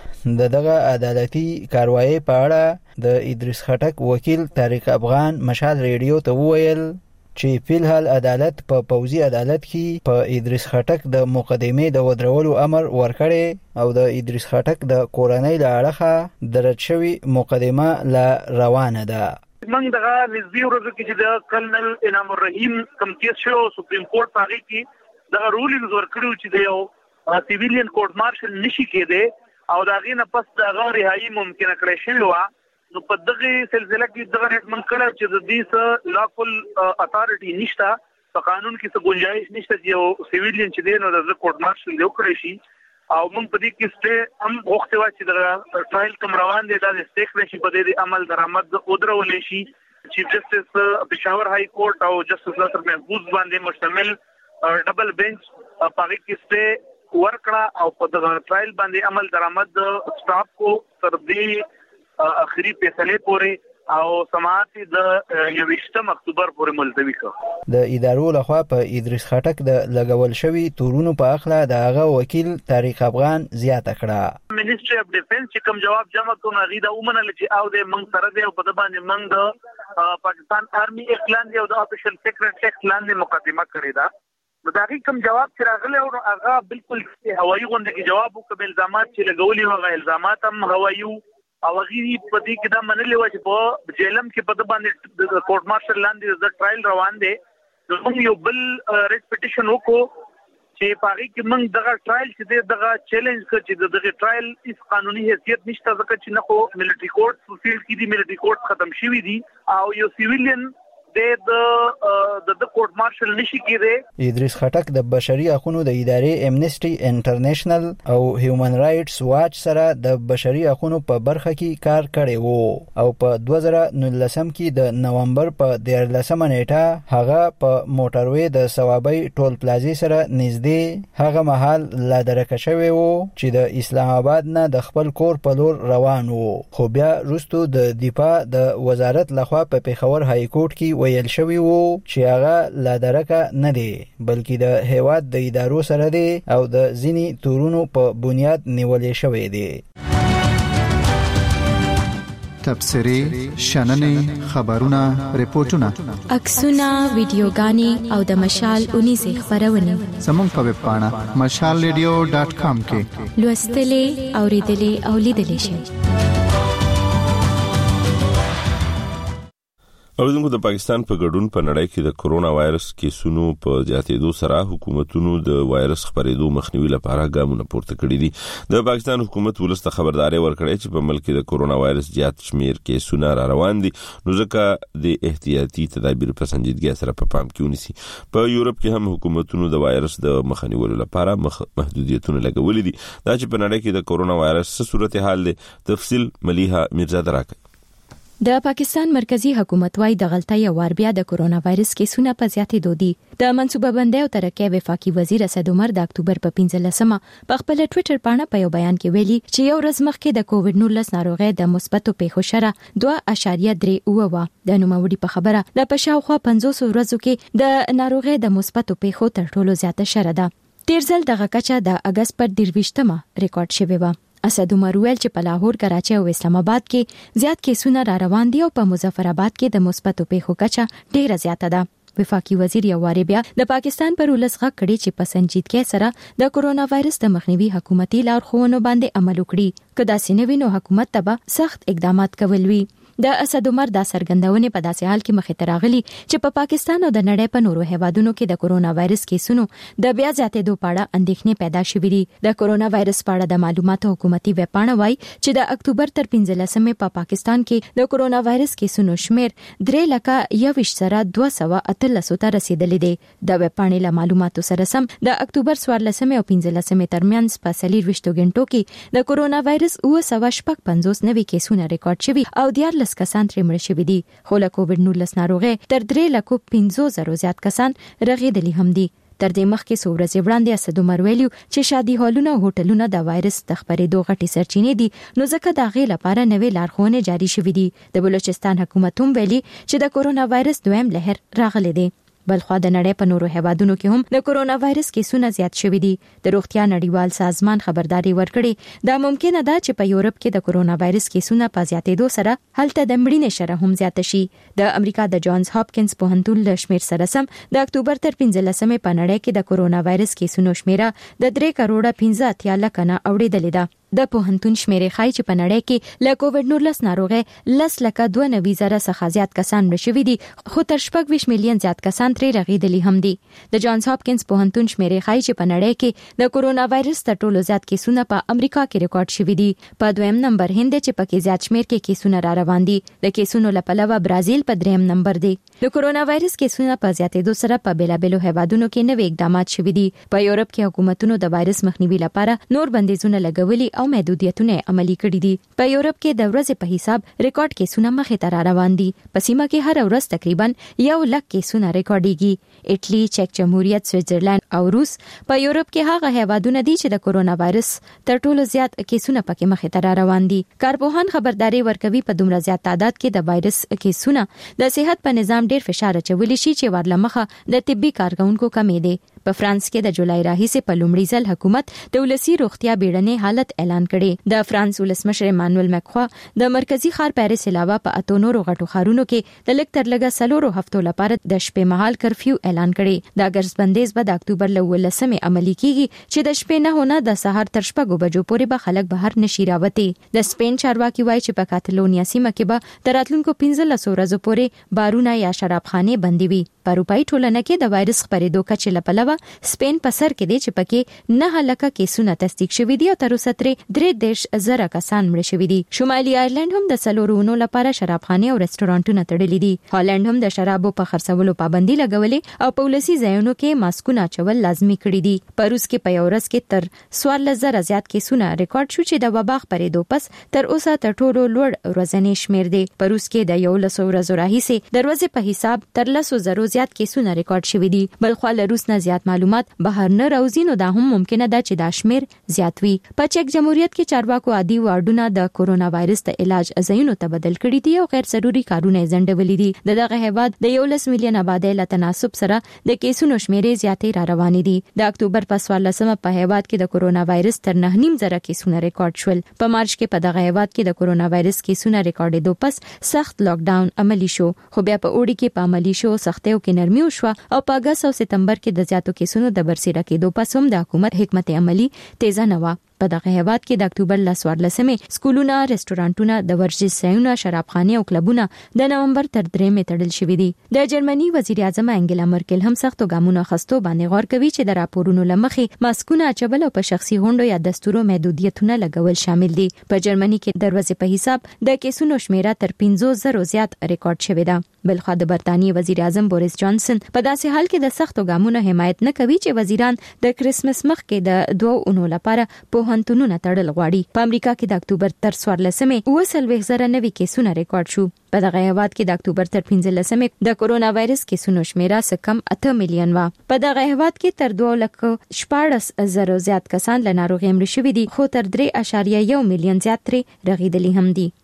د دغه عدالتي کاروایی په اړه د ادریس خټک وکیل طارق افغان مشال ریډیو ته وویل چې فلحال عدالت په پوزي عدالت کې په ادریس خټک د مقدمې د ودرولو امر ورکړی او د ادریس خټک د کورنۍ له اړخه درج شوی مقدمه لا روانه ده. من دغه نږدې ورځو کې چې د کرنل انعام الرحیم کوم کیس شو سپریم کورټ په هغه کې دغه رولینګز ورکړو چې د یو سیویلین کورټ مارشل نشي کېده او دا غي نه پس دغه رهایی ممکن کړی شوی و. نو په دغه سلسله کې دغه نیټ من کړه چې د دې سره لاکل اتارټي نشته په قانون کې څه گنجائش نشته چې یو سیویلین چې دی نو د کورټ مارشل یو کړی شي او موږ په دې کې ست هم وخت وا چې د ټرایل کوم روان دي د سټیک نشي په دې عمل درآمد او درولې شي. چیف جسټس پېښور های کورټ او جسټس ناصر محفوظ باندې مشتمل ډبل بنچ په دې کې ست ورکړه او په دغه ټرایل باندې عمل درآمد سټاف کو تر دې اخري فیصله پورې او سماعت د یوشتم اکتوبر پورې ملتوي کړ. د ادارو لخوا په ادریس خټک د لګول شوی تورونو په اخلا د هغه وکیل طارق افغان زیاته کړه. منیسټری اف ډیفنس چې کوم جواب جمع کړو هغه دا ومنل چې او د منګ سره دی او په باندې منګ د پاکستان آرمي اعلان دی او د افیشل سیکریټری اعلان دی مقدمه کړی دا. نو دا کوم جواب چې راغلی او هغه بالکل هوایي غونډه کې جواب وکړ. الزامات چې لګولي هغه الزامات هم هوایي او غیری په دې کې دا منلې و چې په جیلم کې په د باندې د کورټ مارشل لاندې د ټرایل روان دي. موږ یو بل ریټ پټیشن وکړو چې پاره کې موږ دغه ټرایل چې دغه چیلنج کړ چې دغه ټرایل هیڅ قانوني حیثیت نشته ځکه چې نه خو ملټری کورټ فیلډ کې دي ملټری کورټ ختم شوی دي او یو سیویلین د د د کورټ مارشل نشي کېده. ادریس خټک د بشري حقوقو د ادارې امنیسټي انټرنیشنل او هیومن رائټس واچ سره د بشري حقوقو په برخه کې کار کړی وو او په دوه زره نولسم کې د نومبر په دیارلسمه نیټه هغه په موټروي د ثوابي ټول پلازي سره نږدې هغه محل لا درکه شوی وو چې د اسلام آباد نه د خپل کور په لور روان وو. خو بیا وروسته د دفاع د وزارت لخوا په پیښور های کورټ کې ویل شوی وو چې هغه لا درکه نه دی بلکې د هیواد د ادارو سره دی او د ځینی تورونو په بنیاد نیولې شوی دی. تبصرې، شننې، خبرونه، ریپورتونه، عکسونه، ویډیوګانې او د مشال اونیزه خبرونه زموږ په ویب پاڼه مشال ریډیو ډاټ کام کې لوستلې، اوریدلې او لیدلې شئ. اوریدونکو د پاکستان په ګډون په نړۍ کې د کورونا وایرس کیسونو په زیاتېدو سره حکومتونو د وایرس خپرېدو مخنیوي لپاره ګامونه پورته کړي دي. د پاکستان حکومت ولسته خبرداري ورکړې چې په ملک کې د کورونا وایرس زیات شمیر کیسونه را روان دي نو ځکه د احتیاطي تدابیر په سنجیدګۍ سره په پام کې ونیسي. په یورپ کې هم حکومتونو د وایرس د مخنیوي لپاره محدودیتونه لګولې دي. دا چې په نړۍ کې د کورونا وایرس څه صورتحال دی تفصیل ملیحه میرزا دراکه. د پاکستان مرکزی حکومت وايي د غلطۍ او واربیا د کورونا وایرس کیسونه په زیاتېدو دي. د منصوبه بندۍ او ترقۍ وفاقي وزیر اسد عمر د اکتوبر په پنځلسمه په خپل ټوئیټر باندې په یو بیان کې ویلي چې یو ورځ مخکې د کووډ نولس ناروغي د مثبتو پیښو شره دوه اعشاریه درې اوه و. د نوموړي په خبره د پښاوخوا پنځوس ورځو کې د ناروغي د مثبتو پیښو تر ټولو زیاته شره ده. تیر ځل دغه کچه د اگست پر درویشتمه ریکارډ شوی و. اسد عمر ویل چې په لاهور، کراچي او اسلام آباد کې زیات کیسونه را روان دي او په مظفر آباد کې د مثبتو پیښو کچه ډیره زیاته ده. وفاقي وزیر یو واری بیا د پاکستان پر ولس غږ کړي چې په سنجیدګۍ سره د کورونا وایرس د مخنیوي حکومتي لارښوونو باندې عمل وکړي. که داسې نه وي نو حکومت ته به سخت اقدامات کول وي. د اسد عمر د سرګندونې په داسې حال کې مخې ته راغلي چې په پا پاکستان او د نړۍ په نورو هیوادونو کې د کورونا وایرس کیسونو د بیا زیاتېدو په اړه اندېښنې پیدا شوې دي. د کورونا وایرس په اړه د معلوماتو حکومتي ویب پاڼه وايي چې د اکتوبر تر پنځلسمې په پا پاکستان کې د کورونا وایرس کیسونو شمیر درې لکه یوویشت سره دوه سوه اتلس ته رسیدلی دی. د ویب پاڼې له معلوماتو سره سم د اکتوبر څوارلسمې او پنځلسمې ترمنځ په څلورویشتو غنټو کې د کورونا وایرس اوه سوه شپږ پنځوس نوي کیسونه ریکارډ شوي او دیارلس کسان ترې مړه شوي دي. خو له کووډ نولس ناروغۍ تر درې لکو پنځو زرو زیات کسان رغېدلي هم دي. تر دې مخکې څو ورځې وړاندې اسد عمر ویلي چې شادي هالونه او هوټلونه د وایرس د خپرېدو غټې سرچینې دي نو ځکه د هغې لپاره نوې لارښوونې جاري شوي دي. د بلوچستان حکومت هم ویلي چې د کورونا وایرس دویم لهر راغلی دی. بلخوا د نړۍ په نورو هیوادونو کې هم د کورونا وایرس کیسونه زیات شوي دي. د روغتیا نړیوال سازمان خبرداري ورکړې دا ممکنه ده چې په یورپ کې د کورونا وایرس کیسونه په زیاتېدو سره هلته د مړینې شره هم زیاته شي. د امریکا د جانز هاپکینز پوهنتون له شمیر سره سم د اکتوبر تر پنځلسمې په نړۍ کې د کورونا وایرس کیسونو شمیره د درې کروڑه پنځه اتیا لکه نه اوریدلې ده. د پوهنتون شمیرې ښایي چې په نړۍ کې له کووډ نولس ناروغۍ لس لکه دوه نوي زره څخه زیات کسان مړه شوي دي خو تر شپږ ویشت میلیون زیات کسان ترې رغېدلي هم دي. د جانز هاپکینز پوهنتون شمیرې ښایي چې په نړۍ کې د کورونا وایرس تر ټولو زیات کیسونه په امریکا کې ریکارډ شوي دي. په دویم نمبر هند چې پکې زیات شمیر کې کیسونه را روان دي. د کیسونو له پلوه برازیل په دریم نمبر دی. د کورونا وایرس کیسونه په زیاتېدو سره په بیلابېلو هیوادونو کې نوې اقدامات شوي دي. په یورپ کې حکومتونو د وایرس مخنیوي لپاره نور بندیزونه لګولي او محدودیتونه عملي کړي دي. په یورپ کې د ورځې په حساب ریکارډ کیسونه مخې ته را روان دي. په سیمه کې هر ورځ تقریبا یو لک کیسونه ریکارډيږي. ایټلی، چک جمهوریت، سویټزرلند او روس په یورپ کې هغه هیوادونه دي چې د کورونا وایرس تر ټولو زیات کیسونه پکې مخې ته را روان دي. کارپوهان خبرداري ورکوي په دومره زیات تعداد کې د وایرس کیسونه د صحت په نظام ډیر فشار اچولی شي چې ورلمخه د طبي کارکونکو کمې دي. په فرانس کې د جولای راهیسې په لومړي ځل حکومت د ولسی روغتیا بیړنۍ حالت اعلان کړي. د فرانس ولسمشر مانوئل ماکرون د مرکزی ښار پیریس علاوه په اتو نورو غټو ښارونو کې د لږ تر لږه سلورو هفتو لپاره د شپې مهال کرفیو اعلان کړي. دا ګرځ بندیز به د اکتوبر له ولسمې عملي کیږي چې د شپې نه هونه د سهار تر شپږو بجو پورې به خلک بهر نشي راوتی. د سپین چارواکي وایي چې په کاتالونیا سیمه کې به د راتلونکو پنځلس ورځو پورې بارونه یا شرابخانه بندي وي. په اروپאי ټولنه کې د وایرس خپرېدو کچې لپاره سپین په سر کې دی چې پکې نه هلکه کیسونه تصدیق شوي دي او تر اوسه ترې درې دېرش زره کسان مړه شوي دي. شمالي ایرلند هم د څلورو اونو لپاره شرابخانه او رستورانټونه تړلي دي. هالند هم د شرابو په خرڅولو پابندي لګولې او په ولسي ځایونو کې ماسکونه اچول لازمي کړي دي. په روس کې په یو ورځ کې تر څوارلس زره زیات کیسونه ریکارډ شو چې د وبا خپرېدو پس تر اوسه تر ټولو لوړ ورځنی شمیر دی. په روس کې د یو لسو ورځو راهیسې د ورځې په حساب تر لسو زرو زیات کیسونه ریکارډ شوي دي. بلخو له روس نه زیات معلومات بهر نه راوځي نو دا هم ممکنه ده چې دا شمیر زیات وي. په چک جمهوریت کې چارواکو عادي وارډونه د کورونا وایرس د علاج ځایونو ته بدل کړي دي او غیر ضروري کارونه ځنډولي دي. د دغه هیواد د یو لس میلیون آبادی له تناسب سره د کیسونو شمیرې زیاتې را روانې دي. د اکتوبر په څوارلسمه په هیواد کې د کورونا وایرس تر نه نیم زره کیسونه ریکارډ شول. په مارچ کې په دغه هیواد کې د کورونا وایرس کیسونه ریکارډېدو پس سخت لاک ډاون عملی شو، خو بیا په اوړي کې په عملی شو سختیو کې نرمي وشوه او په اگست او سپتمبر کې د زیاتو کیسونو د برسېره کېدو پس هم د حکومت حکمت عملی تیزه نه و. په دغه هیواد کې د اکتوبر ل څوارلسمې سکولونه، رستورانټونه، د ورزش ځایونه، شرابخانه او کلبونه د نومبر تر درېمې تړل شوي دي. د جرمني وزیر اعظم انګلا مرکل هم سختو ګامونو اخیستو باندې غور کوي چې د راپورونو لمخې ماسکونه اچول او په شخصي غونډو یا دستورو محدودیتونه لګول شامل دي. په جرمني کې د ورځې په حساب د کیسونو شمیره تر پنځه زره زیات ریکارډ شوې ده. بلخو د برتانیې وزیر اعظم بوریس جانسن په داسې حال کې د سختو ګامونو حمایت نه کوي چې وزیران د کریسمس مخکې د دوه اونو لپاره پوهنتونونه تړل غواړي. په امریکا کې د اکتوبر تر څوارلسمې اوه څلوېښت زره نوي کیسونه ریکارډ شو. په دغه هیواد کې د اکتوبر تر پنځلسمې د کورونا وایرس کیسونو شمیره څه کم اته میلیون و. په دغه هیواد کې تر دوه لک شپاړس زره زیات کسان له ناروغۍ مړه شوي دي، خو تر درې اعشاریه یو میلیون زیات ترې رغېدلي هم دي.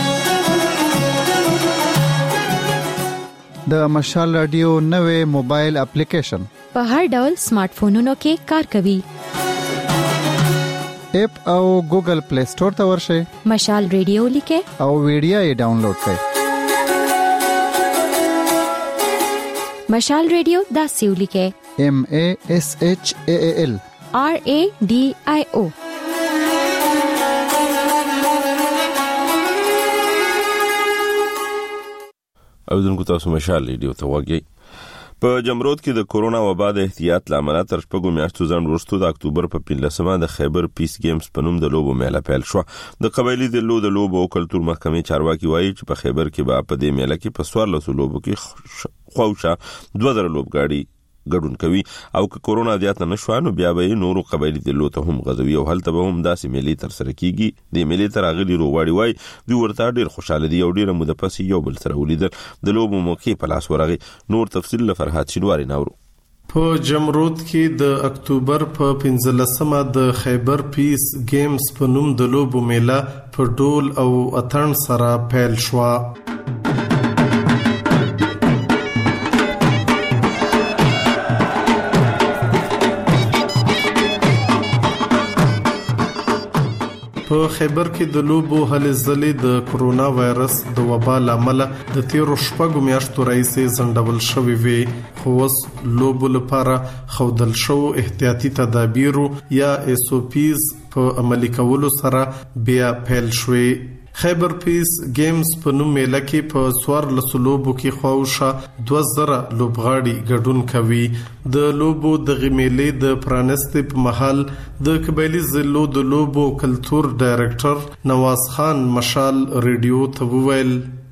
د مشال رادیو نوې موبایل اپلیکیشن په هر ډول سمارټ فونونو کې کار کوي. اپ او ګوګل پلی سٹور ته ورشئ، مشال رادیو لیکه او ویډیو یې ډاونلوډ کړئ. مشال رادیو دا سیو لیکه M A S H A A L R A D I O. او دغه تاسو مشال ریډیو ته وګورئ. په جمرود کې د کورونا وبا د احتیاط لامل تر شپږو میاشتو ځان وروسته د اکتوبر په پنځلسمه د خیبر پیس گیمز په نوم د لوبو میله پیل شو. د قبایلی د لوبو د لوبو او کلتور محکمې چارواکي وایي چې په خیبر کې به په دې میله کې په څوارلسو لوبو کې خوښه دوه زره لوبګاړي ګډون کوي او که کورونا زیات نه شو نو بیا به نورو قبایلی د لوبو ته هم غزوي او هلته به هم داسې میلې تر سره کیږي. د میلې تر اغلی روغواړي وای دوی ورته ډیر خوشاله دي او ډیره موده پس یو بل سره ولیدل. د لوبو موقع په لاس ورغی. نور تفصیل له فرحات شینواری نورو. په جمرود کې د اکتوبر په پنځلسمه د خیبر پیس گیمز په نوم د لوبو میله په ډول او اتن سره پیل شو. په خیبر کې د لوبو هلې ځلې د کورونا وایرس د وبا لامل د تیرو شپږو میاشتو راهیسې ځنډول شوې وي، خو اوس لوبو لپاره ښودل شوو احتیاطي تدابیرو یا ایس او پیز په عملي کولو سره بیا پیل شوې. خیبر پیس گیمز په نوم میله کې په څوارلسو لوبو کې خواوشا دوه زره لوبغاړي ګډون کوي. د لوبو دغه میلې د پرانستې په مهال د قبایلی ضلعو د لوبو کلتور ډایرکټر نواز خان مشال ریډیو ته وویل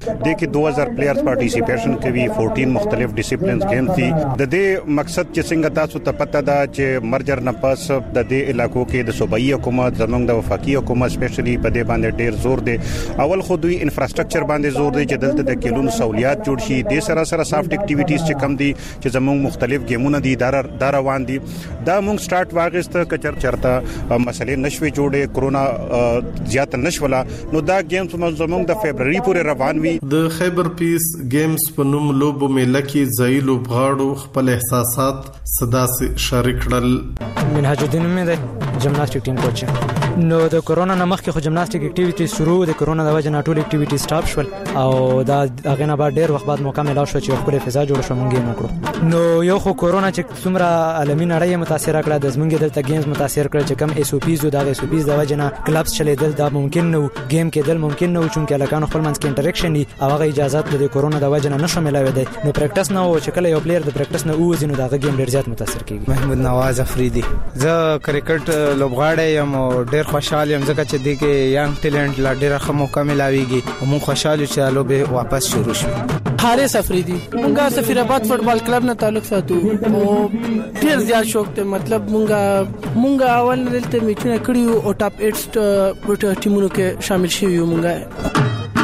د کې دوه هزار پلیئرز پارټیسیپیشن کوي چودہ مختلف ډیسپلینز گیم دي د دې مقصد چې څنګه تاسو ته پته ده چې مرجر نه پس د دې علاقو کې د صوبایي حکومت زمونږ د وفاقي حکومت سپیشلی په دې باندې ډیر زور دی. اول خو دوی انفراستراکچر باندې زور دی چې دلته د کلونو سہولیات جوړ شي. د سره سره سافټ اکټیویټیز چې کم دي چې زمونږ مختلف گیمونه دي دار دار روان دي. دا مونږ سٹارټ واغست کچر چرته مسلې نشوي جوړه کرونا زیات نشولا نو دا گیمز زمونږ د فبرवरी پورې روان وي. د خیبر پیس گیمز په نوم لوبو میله کې ځای لوبغاړو خپل احساسات صدا سره شریک کړل. منهاج الدین مې د جمناستیک ټیم کوچ نو د کورونا نه مخکې خو جمناستیک اکټیویټیز شروع د کورونا د وجه نه ټول اکټیویټیز سټاپ شول او دا هغه نه بعد ډیر وخت بعد موقع ملاو شو چې خپل فضا جوړ شو مونږ یې وکړو. نو یو خو کورونا چې څومره عالمي نړۍ متاثر کړه د زمونږ دلته گیمز متاثر کړ چې کم ایس او پیز او دا ایس او پیز د وجه نه کلبز چلیدل دا ممکن نو گیم کېدل ممکن نو چې لکانو خپل منځ کې انټریکشن دي او هغه اجازهات د کورونا د وجه نه نشو ملاوي دي. نو پریکټس نه او چې کله یو پلیر د پریکټس نه اوځي نو دا گیم ډیر زیات متاثر کیږي. محمود نواز افریدی زه کرکټ لوبغاړی یم او ډیر خوشاله یم ځکه چې دغه یانګ ټیلنټ لا ډیر ښه موقع ملاويږي او مون خوشاله چې لوبه واپس شروع شي. حارث افریدی مونږه سفیرآباد فوټبال کلب نه تعلق ساتو او ډیر زیات شوق ته مطلب مونږه مونږه اول دلته میچونه کړیو او ټاپ اټ ټیمونو کې شامل شوی یو مونږه.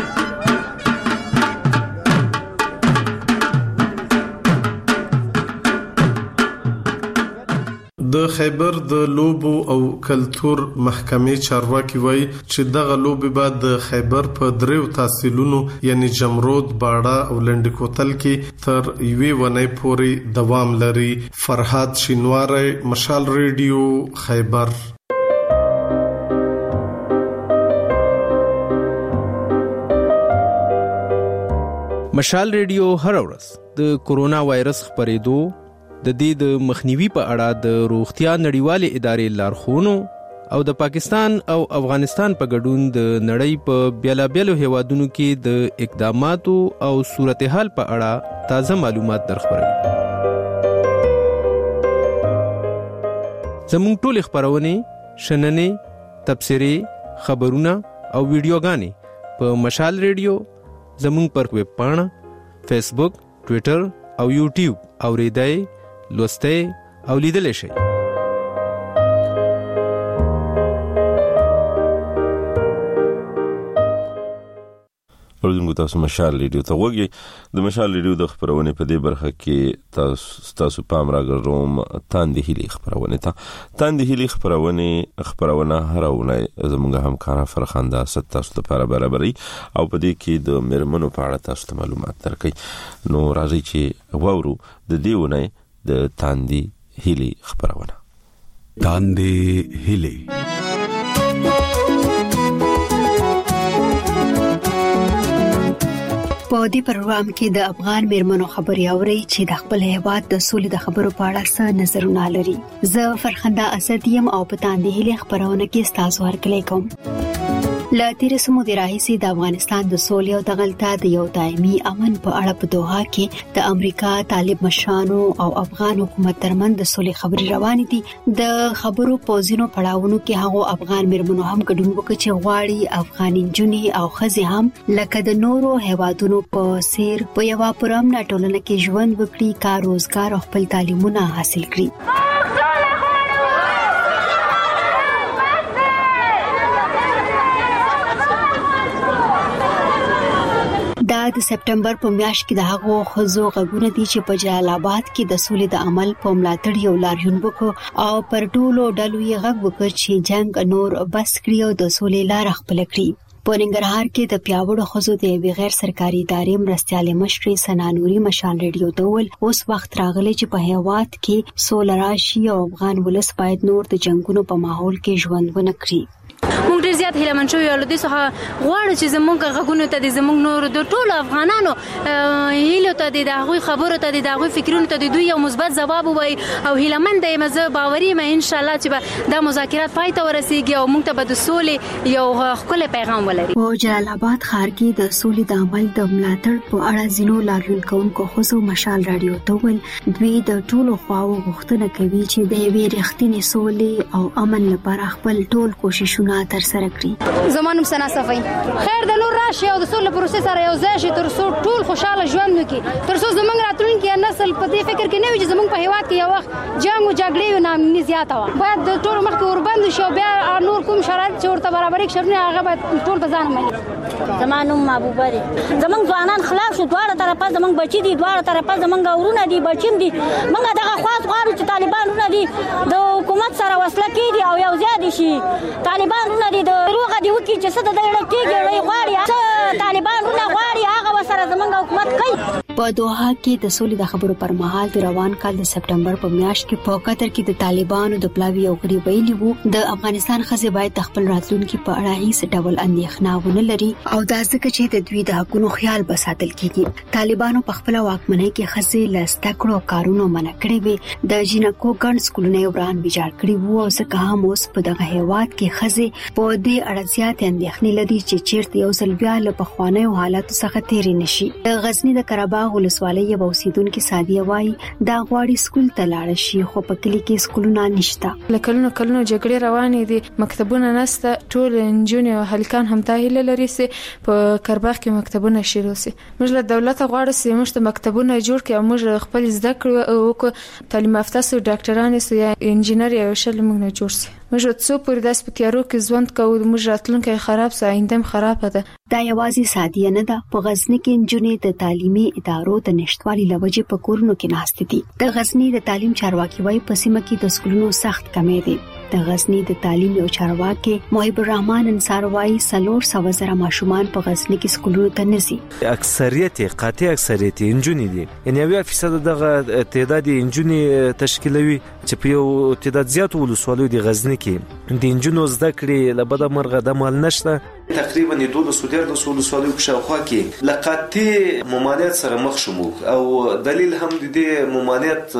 د خیبر د لوبو او کلچر محکمې چارواکي وایي چې دغه لوبې بعد د خیبر په دریو تحصیلونو یعنی جمرود، باړه او لنډکوتل کې تر یوې ونې پورې دوام لري. فرهاد شینواری، مشال ریډیو، خیبر. مشال ریډیو هر ورځ د کورونا وایرس خپرېدو د دې د مخنیوي په اړه د روغتیا نړیوالې ادارې لارښوونو او د پاکستان او افغانستان په ګډون د نړۍ په بیلابیلو هیوادونو کې د اقداماتو او صورتحال په اړه تازه معلومات درخبروي. زموږ ټول خبرونه شننې، تبصرې، خبرونه او ویډیوګانې په مشال ریډیو زموږ پر ویب پاڼه، فیسبوک، ټوئیټر او یوټیوب اوریدای، لوستای او لیدل شي. ورته تاسو مشال ریډیو ته وګورئ. د مشال ریډیو د خبرونه په دې برخه کې تاسو تاسو پام راګروم تاندې هلي خبرونه ته تاندې هلي خبرونه خبرونه هرونه زموږ همکارا فرخنده ست تاسو لپاره برابرۍ او په دې کې د مرمنو په اړه تاسو ته معلومات درکړي. نو راځي چې وورو د دیونه د تاندې هلي خبرونه. تاندې هلي په دې پروګرام کې د افغان میرمنو خبري اوري چې د خپل هیواد د سولې د خبرو په اړه څه نظرونه لري. زه فرخنده اسد یم او په تاندې هلي خبرونه کې ستاسو هرکلی کوم. لا تیر سمو د راهیسي د افغانستان د سولې او د غلطه د یو دایمي امن په اړه په دوحه کې د امریکا طالب مشرانو او افغان حکومت ترمن د سولې خبري روانې دي. د خبرو پوزینو پړاوونو کې هغه افغان میرمنو هم ګډون وکړي چې غواړي افغاني جنې او خزي هم لکه د نورو هیوادونو په سیر په یو پرامن ټولنه کې ژوند وکړي، کار روزګار او خپل تعلیمونه حاصل کړي. دا د سپټمبر په میاشت کې د هغو خزو غږونه دي چې په جلال آباد کې د سولې د عمل په ملاتړ یو لاریون وکړ او پر ټولو ډلو یې غږ وکړ چې جنگ نور بس کړي او د سولې لار خپل کړي. په ننګرهار کې د پیاوړو خزو د غیر سرکاري ادارې مرستيالې مشري سنانوري مشال ریډیو ته ول اوس وخت راغلی چې په هیواد کې سولې راشي او افغان ولس باید نور د جنگونو په ماحول کې ژوند ونه کړي. موږ ډیر زیات هیله من شو یو لدی څخه غواړو چې زموږ غږونه ته د زموږ نور د ټولو افغانانو هیله ته د هغوی خبرو ته د هغوی فکرونو ته د دوی یو مثبت ځواب وای او هیله من د مزه باوري مې ان شاء الله چې دا مذاکرات پای ته ورسیږي او موږ ته به د سولې یو خپل پیغام ولري. په جلال آباد ښار کې د سولې د عمل د ملاتړ په اړه ځینو لاریون کوونکو خصو مشال رادیو ته ول دوی د ټولو خواو غوښتنه کوي چې د یوې رښتینې سولې او امن لپاره خپل ټول کوششونه تر ترسره کړي. زمونږ سنا صفای خیر د نور راشي او د سول پروسس سره یو ځای شي تر څو ټول خوشاله ژوند وکړي، تر څو زمونږ راتلونکي نسل په دې فکر کې نه وي چې زمونږ په هیواد کې یو وخت جنگ او جګړې او نامني زیاته و. باید د ټول مخ کې وربند شي او بیا نور کوم شرایط چې ورته برابرې شرونه هغه باید ټول په ځان مني. زمانو محبوبه دي زمونږ ځوانان خلاص شو، دواړه طرفه زمونږ بچي دي، دواړه طرفه زمونږ ورونه دي، بچیم دي. موږ دغه خواص غواړو چې طالبانونه دي د حکومت سره وصله کیږي او یو ځای دي شي. طالبانونه دي د روغه دی وکي چې څه د دې کېږي وي غواړي چې طالبانونه غواړي هغه سره زمونږ حکومت کوي. په دوحه کې د سولې د خبرو پر مهال د روان کال د سپټمبر په میاشت کې په قطر کې د طالبانو د پلاوی او غړي ویلي وو د افغانستان ښځې باید د خپل راتلونکي په اړه هیڅ ډول اندېښنه ونه لري او دا ځکه چې د دوی د حقونو خیال به ساتل کیږي. طالبانو په خپل واکمنۍ کې ښځې له زده کړو کارونو منع کړې وې، د جنکو ګڼ سکولونه وران ویجاړ کړي وو او ځکه هم اوس په دغه هیواد کې ښځې په دې اړه زیات اندېښنې لري چې چیرته یو ځل بیا له پخوانیو حالاتو څخه تیرې نشي. د غزنی د قرهباغ ولسوالۍ یو اوسیدونکو سادیه وایي دا غواړي سکول ته لاړ شي خو په کلی کې سکولونه نشته. لکلونو کلونو جګړې روانې دي، مکتبونه نشته، ټول نجونې او هلکان هم تاهیل لري چې په قرهباغ کې مکتبونه شروع شي. موږ له دولت غواړو چې موږ ته مکتبونه جوړ کړي او موږ خپل زده کړو او تعلیم یافته سو ډاکټرانو سو یا انجینر یا شل موږ نه جوړ شي. موږ څو پر داس په تیارو کې ژوند کوو، موږ راتلونکي خراب سه آینده خراب ده. دا یوازې سادیه نه ده، په غزنی کې نجونې د تعلیمي ادارو د نشټوالي لوجې په کورونو کې ناشته دي. د غزنی د تعلیم چارواکي وایي په سیمه کې د سکولونو سخت کمی دي. د غزنی د تعلیم یو چارواکي محب الرحمن انصار وایي سلور سو زره ماشومان په غزنی کې سکولونو ته نزي. اکثریت قاطع اکثریت نجونې دي، یعنی یو فیصد دغه تعداد نجونې تشکیلوي چې په یو تعداد زیات ولسوالۍ د غزنی کې د نجونو زده کړې لبد مرغه د مال نشته. تقریبا د دوه سودیر د سولسوالۍ په شاوخوا کې لقاطي ممانعت سره مخ شوم او دلیل هم د دې ممانعت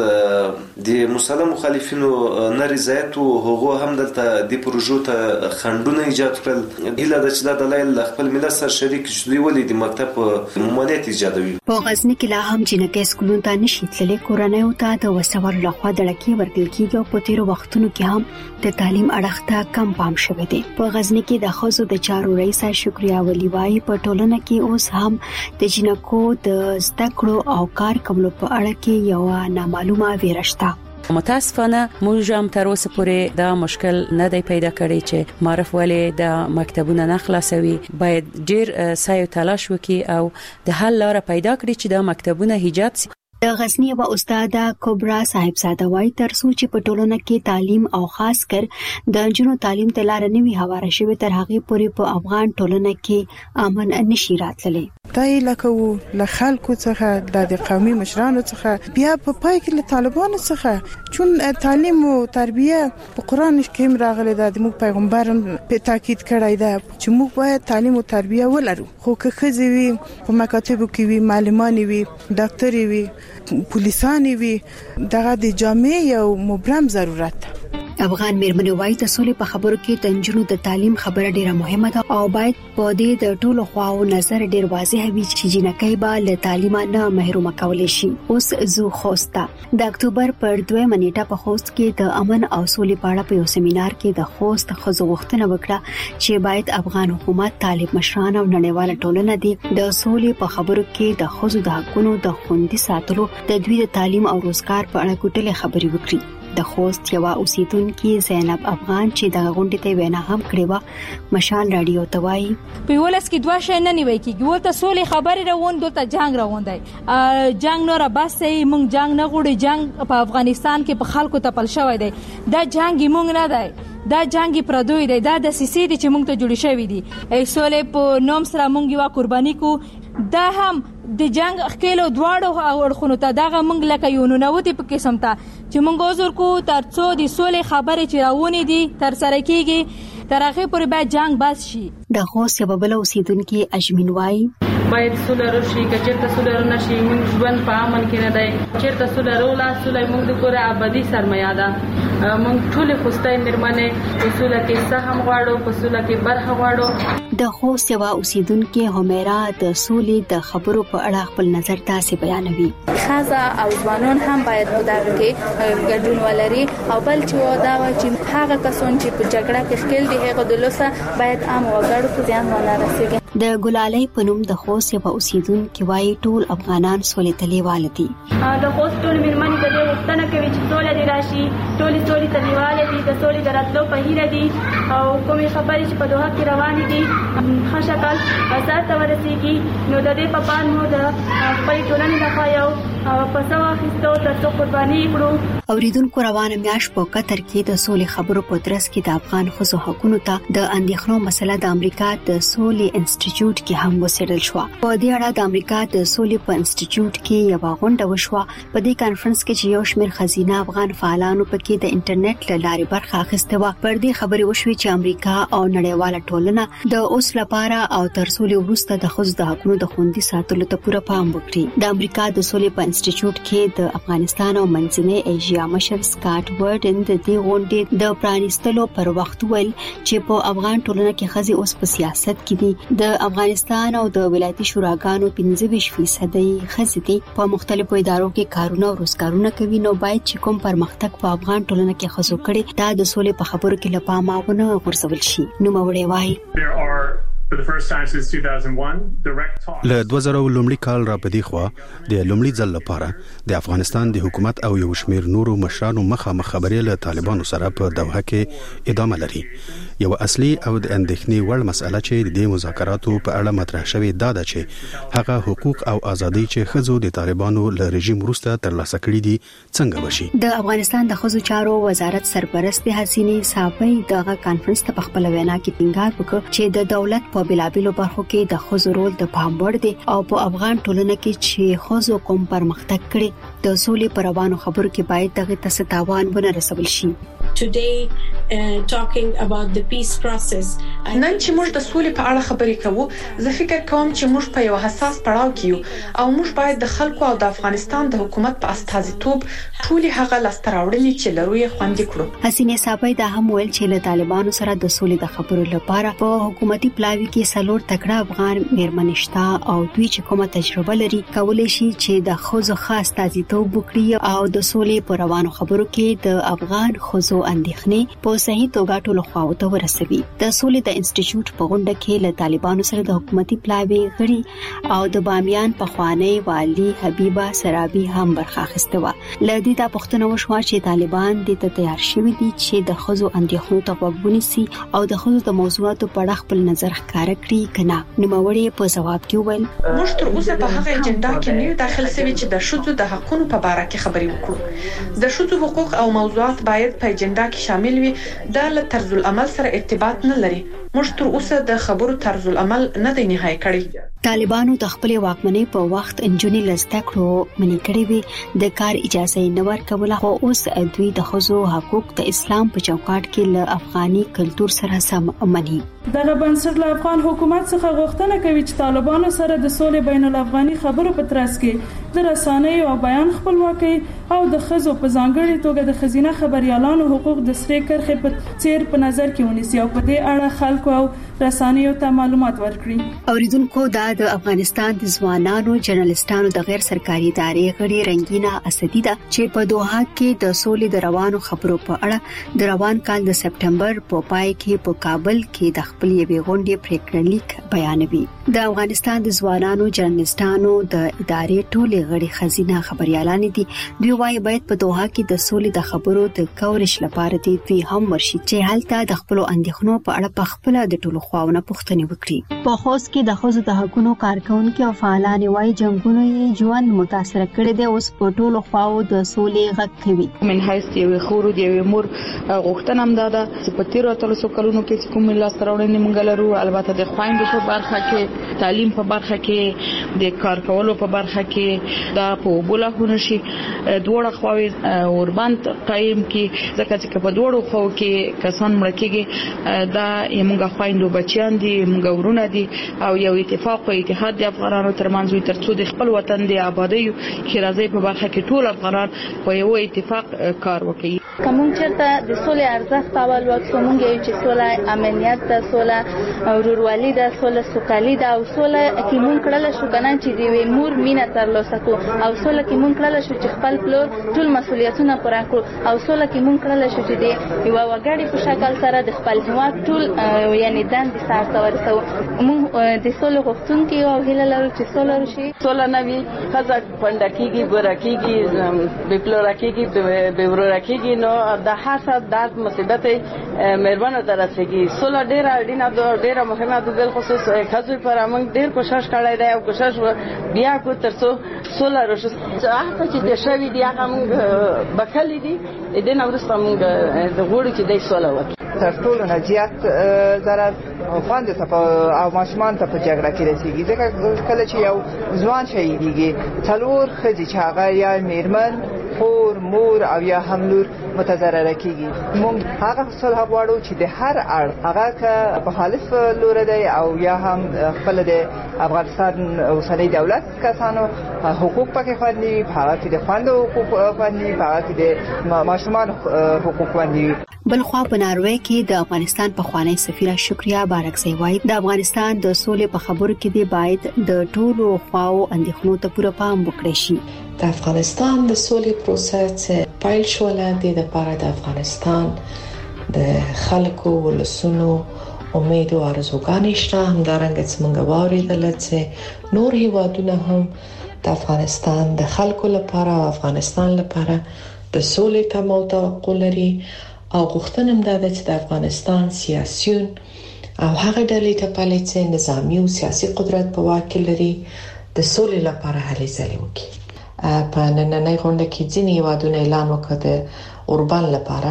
د مسلمان مخالفینو نه رضایت او هغه هم دلته د پروژو ته خندونه ایجاد کړل. هله د چې د دلایل خپل ملت سره شریک شوی ولې د مکتب ممانعت ایجادوي. په غزنی کې لا هم جنکې سکولونو ته نشي تللی، کورنۍ ته د وسوال لخوا د لکې ورکل کیږي او په تیرو وختونو کې هم د تعلیم اړخ ته کم پام شوی دی. په غزنی کې د خزو د چارو رئیسه شکریا ولی وای په ټولنه کې اوس هم د جنکو د زده کړو او کار کولو په اړه کې یو نامعلومه ویرشته. متاسفانه موږ هم تر اوسه پورې دا مشکل نه دی پیدا کړی چې معرف ولې د مکتبونو نه خلاصوي. باید ډیر سعی او تلاش وکړي او د حل لاره پیدا کړي چې د مکتبونو ایجاد شي. د غزنی و استاده کبرا صاحب زاده وای تر څو چې په ټولنه کې تعلیم او خاص کر د جنو تعلیم ته لار نه وي هواره شوی تر هغه پورې په افغان ټولنه کې امن نشي راتللی. دای لکه له خلکو څخه د قومي مشرانو څخه بیا په پای کې له طالبانو څخه چون تعلیم او تربیه په قران کې راغلي د موږ پیغمبرم په تاکید کړی دا چې موږ باید تعلیم او تربیه ولرو. خو که خزي وي په مکاتبو کې وي معلمان وي ډاکټر وي پولیسان وي دغه د جامع یو مبرم ضرورت ده. افغان میرمنې وایي د سولې په خبرو کې د نجونو د تعلیم خبره ډیره مهمه ده او باید په دې د ټولو خواو نظر ډیر واضح وي چې جنکۍ به له تعلیم نه محروم کول شي. اوس زو خوسته د اکتوبر پر دویمه نیټه په خوست کې د امن او سولې په اړه په یو سیمینار کې د خوست خزو غوښتنه وکړه چې باید افغان حکومت طالب مشران او نړیواله ټولنه دي د سولې په خبرو کې د خزو د حقونو د خوندي ساتلو د دوی د تعلیم او روزګار په اړه کوټلې خبرې وکړي. د خوست یو اوسیدونکو زینب افغان چې د غونډې ته وینا هم کړې و مشال رادیو ته وایي په ولس کې دوه شې نه نیوي کېږي، ولته سولې خبرې روان دلته جنگ روان دی. جنگ نور بس مونږ جنگ نه غوړي، جنگ په افغانستان کې په خلکو ته پل شوی دی. دا جنگ مونږ نه دی، دا جنگ پردوی دی، دا د سیسي دي چې مونږ ته جوړ شوی دي. ای سولې په نوم سره مونږ یو قرباني کو، دا هم د جنگ خکېلو دواړو اړخونو ته دغه مونږ لکه یو ننوتي په قسم ته چې مونږ وزر کو تر څو د سولې خبرې چې راونی دي تر سره کېږي تر هغه پورې به جنگ بس شي. د خوست یو بل اوسیدونکو اجمن وای باید سوله راشي که چیرته سوله نشي موږ ژوند په امن کې نه دی چیرته سوله رولا سوله موږ د کور ابدي سرمایه ده موږ ټول خوستای مرمنه په سوله کې سهم غواړو په سوله کې برخه غواړو د خوست یو اوسیدونکو همیرا د سولې د خبرو په اړه خپل نظر تاسو بیانوي خاصه او ځوانان هم باید په دغه کې ګډون ولري او بل چې ودا و چې هغه کسان چې په جګړه کې ښکیل دي هغه د لوسه باید عام وګړو ته ځان ونه رسیږي د ګلالۍ په نوم د خوست یو اوسیدونکو وايي ټول افغانان سولې تلیواله دي د خوست ټول مرمنې د دې وختنه کوي چې سولې دی راشي ټول سولې تلیواله دي د سولې دراتلو په هیله دي او کومې خبرې چې په دوه کې روانې دي خشکل آزاد ورسیږي نو د دې په پان مو د خپل ټولنې لپاره یو په سوا خستو ترڅو قرباني کړو اوریدونکو روانه میاش په قطر کې د سولې خبرو په ترڅ کې د افغان ښځو حقوقو ته د اندېښنو مسله د امریکا د سولې انسټیټیوټ کې هم وڅېړل شو په دې اړه د امریکا د سولې په انسټیټیوټ کې یو غونډه وشوه په دې کانفرنس کې چې یو شمېر خزینه افغان فعالانو پکې د انټرنیټ له لارې برخه اخیسته و پر دې خبرې وشوي چې امریکا او نړیواله ټولنه د اوس لپاره او تر سولې وروسته د ښځو د حقوقو د خوندي ساتلو ته پوره پام وکړي د امریکا د سولې په انسټیټیوټ کې د افغانستان او منځنۍ ایشیا مشر سکاټ ورډن د دې غونډې د پرانیستلو پر وخت ویل چې په افغان ټولنه کې ښځې اوس په سیاست کې دي د افغانستان او د ولایتي شوراګانو پنځه ویشت فیصد ښځې دي په مختلفو ادارو کې کارونه او روزګارونه کوي نو باید چې کوم پرمختګ په افغان ټولنه کې ښځو کړي دا د سولې په خبرو کې لپاره ماونه غورځول شي نو موري وایي له دوه زره لومړي کال را پدې خو د لومړي ځل لپاره د افغانستان د حکومت او یو شمېر نورو مشرانو مخامخ خبرې له طالبانو سره په دوحه کې ادامه لري یو اصلي او د اندېښنې وړ مسله چې د مذاکراتو په اړه مطرح شوې ده دا چې هغه حقوق او ازادي چې ښځو د طالبانو له رژیم وروسته ترلاسه کړي دي څنګه وشي د افغانستان د ښځو چارو وزارت سرپرست حسینې صاحب دغه کانفرنس ته په خپل وینا کې ټینګار وکړ چې د دولت په بلابلو برخو کې د ښځو رول د پام وړ دی او په افغان ټولنه کې چې ښځو کوم پرمختګ کړي د سولې پر روانو خبرو کې باید دغه تاسو تاوان ونه رسول شي today uh, talking about the peace process نن چې موږ د سولې په اړه خبرې کوو زه فکر کوم چې موږ په یو حساس پړاو کې یو او موږ باید د خلکو او د افغانستان د حکومت په استازیتوب ټولي هغه لاستراوړنې چې لرو یې خوندې کړو حسینې صاحب دا هم ویل چې له طالبانو سره د سولې د خبرو لپاره په حکومتي پلاوي کې سلور تکړه افغان میرمنشتا او دوی چې کومه تجربه لري کولای شي چې د خوځو خاص استازیتوب وکړي او د سولې په روانو خبرو کې د افغان خوځو اندېښنې په صحیح توګه ټول خواو ته ورسوي د سولې د انسټیټیوټ په غونډه کې له طالبانو سره د حکومتي پلاوي غړي او د بامیان په خوانی والی حبیبه سرابي هم برخه اخیسته و لدی دا پښتنه وشو چې طالبان د ته تیار شوي دي چې د خوځو اندېښنو ته وګونیسي او د خوځو د موضوعاتو په اړه خپل نظر ښکار کړي کنه نوموړي په جواب کې ویل موږ تر اوسه په هغه اجنډا کې نه داخل شوی چې د شذو د حقوقو په اړه کې خبرې وکړو د شذو حقوق او موضوعات باید په اجنډا کې شامل وي د طرز العمل سره ارتباط نه لري موږ تر اوسه د خبرو طرز العمل نه دی نهایی کړی طالبانو د خپل واکمنۍ په وخت انجونی لسته کړو منی کړی وي د کار اجازه نه ورکوله خو اوس دوی د خزو حقوق د اسلام په چوکاټ کې له افغاني کلچر سره سم مني دغه بنسټ له افغان حکومت څخه غوښتنه کوي چې طالبانو سره د سولې بین الافغاني خبرو په ترڅ کې د رسانۍ او بیان خپلواکي او د خزو په ځانګړي توګه د خزینه خبريالانو حقوق د سرې کرخې په څیر په نظر کې ونیسي او په دې اړه خلکو او رسانیو ته معلومات ورکړي اوریدونکو دا د افغانستان د ځوانانو جرنالستانو د غیر سرکاري ادارې غړي رنگینا اسدی دا چې په دوحه کې د سولې د روانو خبرو په اړه د روان کال د سپټمبر په پای کې په کابل کې د خپل یوې غونډې پریکړه لیک بیانوي د افغانستان د ځوانانو جرنالستانو د ادارې ټولې غړي خزینه خبريالان دي دوی وايي باید په دوحه کې د سولې د خبرو د کورش لپاره دي دوی هم ورشي چې هلته د خپل اندېښنو په اړه په خپل د ټولو خواونه پوښتنه وکړي په خوست کې د خوځو د حقوقو کارکونکو او فعالان وايي جنگونو یې ژوند متاثر کړی دی اوس په ټولو خواو د سولې غږ کوي من حیث یو خورو دی یو مور غوښتنه هم ده چې په تیر اتلسو کلونو کې کوم لاس تراوړنې مونږ لرو البته د خويندو په برخه کې تعلیم په برخه کې د کار کولو په برخه کې دا په بوله شي دوړه خواوي اوربند قائم کې ځکه چې په دوړو خو کې کسان مړ کېږي دا یمږه خويندو بچیان دي موږ ورونه دي او یو اتفاق او اتحاد د افغانانو ترمنځ وي ترڅو د خپل وطن د آبادی خیرازي په برخه کې ټول افغانان په یو اتفاق کار وکړي. کوم چرته د سولې ارزښت اول وکړو موږ یو چې سوله امنیت ده، سوله ورورولي ده، سوله سوکالي ده او سوله کې مونږ کړل شو کنه چې دی مور مینه ترلاسه کو او سوله کې مونږ کړل شو چې خپل پلور ټول مسولیتونه پوره کړو او سوله کې مونږ کړل شو چې دی یو وګړي په شکل سره د خپل هیواد ټول یعنی دند سره تورسو مونږ د سوله غوښتونکو او هیله لرو چې سوله راشي. سوله نوي خزه پندکیږي ګورکیږي بپلورکیږي بورورکیږي نو د حسد د مصیبت مهربانه درسېږي. سوله ډیره اړینه ده، ډیره مهمه ده، بل خصوص خزو پر موږ ډیر کوشش کړی دی او کوشش بیا کو ترڅو سوله راشي. هغه چې د شوی دی هغه موږ بکلې دي د نن ورسته موږ د غوړي چې د سوله وکړي. تر ټولو نه زیات ضرر خوند ته او ماشومان ته په جګړه کې رسیږي ځکه کله چې یو ځوان شهیدیږي څلور ښځې چې هغه یا میرمن خور مور او یا هم لور متضرره کیږي. موږ هغه صلح غواړو چې د هر اړ هغه که مخالف لور دی او یا هم خپل د افغانستان اوسنۍ دولت کسانو حقوق پکې خوندي، هغه کې د خوندو حقوق خوندي، هغه کې د ماشومان حقوق خوندي. بلخوا په ناروې کې د افغانستان په خوانی سفیره شکریا بارکزی وایي د افغانستان د سولې په خبرو کې دی باید د ټولو خواو اندېښنو ته پوره پام وکړي شي. د افغانستان د سولې پروسه چې پایل شول د لپاره د افغانستان د خلکو ولسونو امید او ارزوګانې شته. همدارنګه څنګه واوریدل چې نور هیوادونه هم د افغانستان د خلکو لپاره او افغانستان لپاره د سولې تمو توقع لري او غوښتنه هم ده چې د افغانستان سیاسيون او هغه ډلې ته پالي چې نظامی او سیاسي قدرت په واک کې لري د سولې لپاره هلې ځلې وکړي. په نننۍ غونډه کې ځینې هیوادونه اعلان وکړ د اوربان لپاره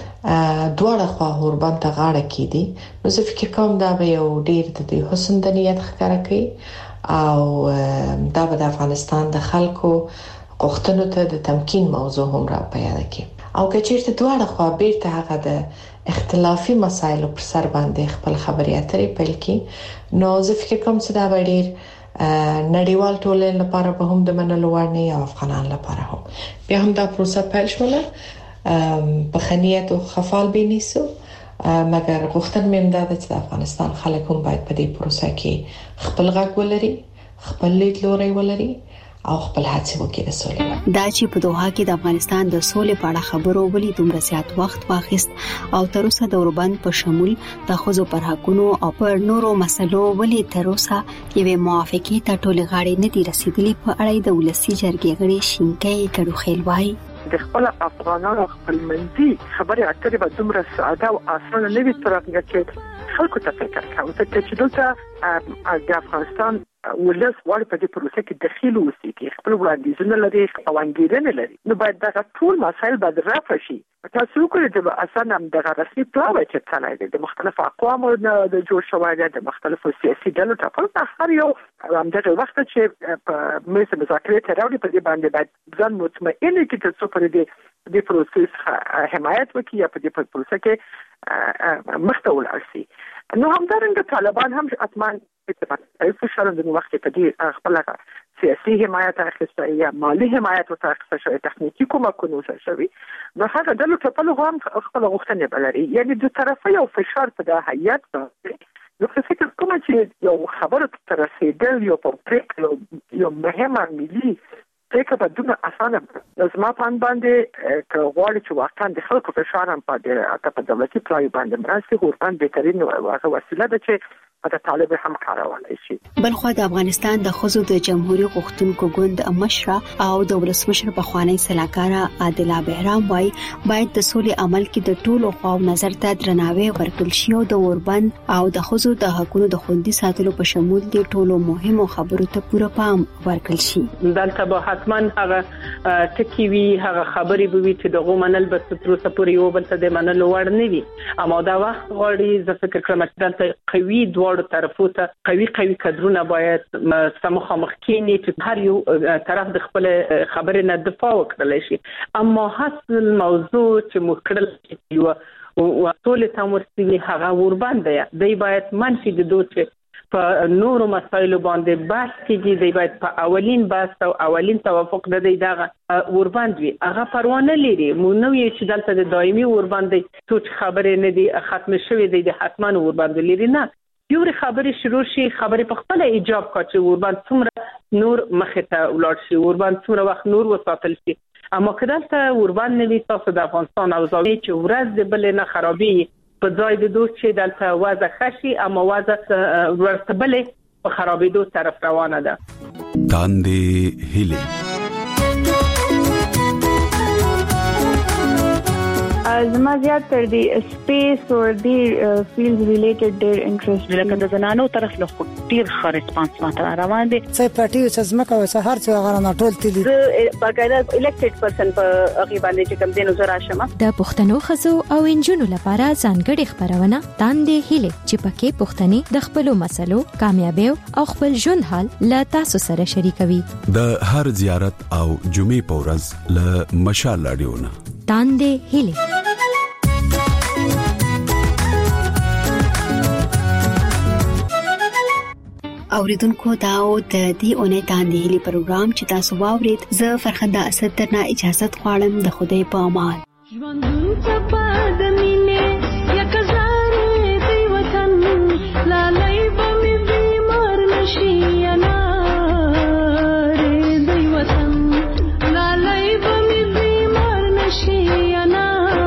دواړه خوا اوربان ته غاړه کیدي. نو زه فکر کوم دا به یو ډیر د حسن د نیت ښکارا کوي او دا به د افغانستان د خلکو غوښتنو ته د تمکین موضوع هم را پیدا کوي. او که چیرته دواړه خوا بیرته هغه د اختلافي مسایلو پر سر باندې خپل خبرې اترې پیل کړي نو زه فکر کوم چې دا به ډیر نړیوال ټولنې لپاره به هم د منلو وړ نه او افغانان لپاره هم بیا هم دا پروسه پیل شوله په خنیت او خفال بینیسو مګر غوښتنه مې ده چې د افغانستان خلک هم باید په دې پروسه کې خپل غږ ولري، خپل لیدلوري ولري او خپل هڅه وکړي د سولې. دا چې په دوحه کې د افغانستان د سولې په اړه خبرو ولې دومره زیات وخت واخیست او تر اوسه د اوربند په شمول د ښځو پر حقونو او پر نورو مسلو ولې تر اوسه یوې موافقې ته ټولې غاړې نه دي رسیدلې په اړه د ولسی جرګې غړي شینکۍ کډوخیل وایي. د خپل افغانانو خپل منځي خبرې اترې به دومره ساده او اسانه نه وي تر هغه چې خلکو ته فکر کوي چې دلته د افغانستان ولس وړ په دې پروسه کې دخیل اوسېږي، خپل وړاندیزونه لري او انګیرنې لري. نو باید دا ټول مسایل باید رفع شي. تاسو وګورئ چې اسانه هم د رسمي پلاوی چې څنګه دی د مختلفو اقوامو د جوړ شوی دی د مختلفو سیاسي ډلو ټاکل هر یو همدغه وخت چې په مېسه مذاکرې ته راوړي په دې باندې باید ځان مطمئن کړي چې څو پر دې د پروسس حمایت وکړي یا په دې پروسه کې مخته ولاړ شي. نو همدارنګه طالبان هم اتمان په فشار د وخت په دې خپل سیاسي حمایت اخیسته یا مالی حمایت او تخصصي تخنیکی کومکونه شوي. نو هغه د لوټ په لغو هم خپل غوښتنې بلري، یعنی د طرفه یو فشار په د هیئت باندې نو فکر کوم چې یو خبره تر رسیدل یو په پریکړه یو مهمه ملي پریکړه به دومره اسانه زما په باندې غواړي چې واقعا د خلکو فشار هم په د دولتي پلای باندې مرسته ورباندې بهترین وسیله ده چې د طالب هم کارولای شي. بلخو د افغانستان د خزو د جمهوریت غوښتونکو ګوند مشره او د ولسمشر په خوانی سلاکاره عادل بهرام وای باید د سولې عمل کې د ټولو خواو نظر ته درناوی ورکړل شي او د اوربند او د خزو د حقوقو د خوندي ساتلو په شمول د ټولو مهمو خبرو ته پوره پام ورکړل شي. دلته به حتما هغه ټکی وی هغه خبرې به وي چې د غومنل به تروسه پورې یو بل ته د منلو وړ نه وي. اما دا وخت غواړي زه فکر کوم چې دلته قوي دوه طرفو ته قوي قوي کډرونه باید سمخامخ کینی چې هر یو طرف د خپل خبرې نه دفاع وکړي شي. اما حاصل موضوع چې مخکړل یو ټول تمر سوي هغه ورباند دی دی باید منفي د دوه په نورو مسایلو باندې بحث کیږي دی باید په اولین بحث او اولین توافق د دې دغه ورباند وي هغه پروانه لري مو نو یې چې دلته د دایمي ورباند ټوټ خبرې نه دي ختم شوی دی د حتمان ورباند لري نه یو خبرې شروع شي خبرې په خپل ایجاب کا چې ورباند څومره نور مخه ته ولاړ شي ورباند څومره وخت نور وساتل شي اما کله ورباند نه وي تاسو د افغانستان او زاویه چې ورځ د بل نه خرابي په ځای د دوه چې دلته وضع خشي اما وضع ورتبلې په خرابېدو طرف روانه ده تاندې هیله زما زیات تر دی سپیس او دی فیلډ ریلیټډ ډیر انټرست لکه د زنانو طرف له خو ډیر ښه ریسپانس ماته روان دي څه پټي څه زمکه او څه هر څه غره نه ټول تلي باقاعده الیکټډ پرسن په هغه باندې چې کوم دینو زرا شمه د پښتنو خزو او انجونو لپاره ځانګړي خبرونه تاندې هیله چې پکې پښتني د خپل مسلو کامیابی او خپل ژوند حال لا تاسو سره شریکوي د هر زیارت او جمعې په ورځ له مشال اډیونه تاندې هیله اوریدونکو دا او د دې اونۍ تاندې هیلي پروګرام چې تاسو واورید زه فرخنده اسد درنه اجازه غواړم د خدای په امان ژوندون صفا د مینې یا کزارې دی وطن لالای به مې بیمار نشي انا دی وطن لالای به مې بیمار نشي انا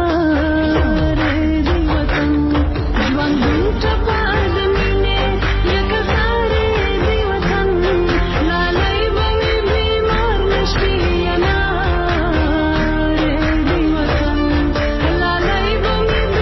دی وطن ژوندون صفا Bye.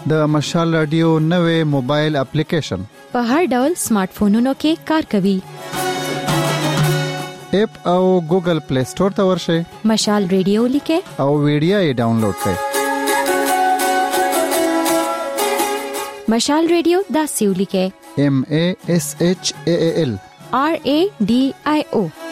د مشال رادیو نوې موبایل اپلیکیشن په هر ډول سمارټ فونونو کې کار کوي. اپ او ګوګل پلی سٹور ته ورشئ. مشال رادیو لیکه او ویډیو یې ډاونلوډ کړئ. مشال رادیو دا سیو لیکه M A S H A A L R A D I O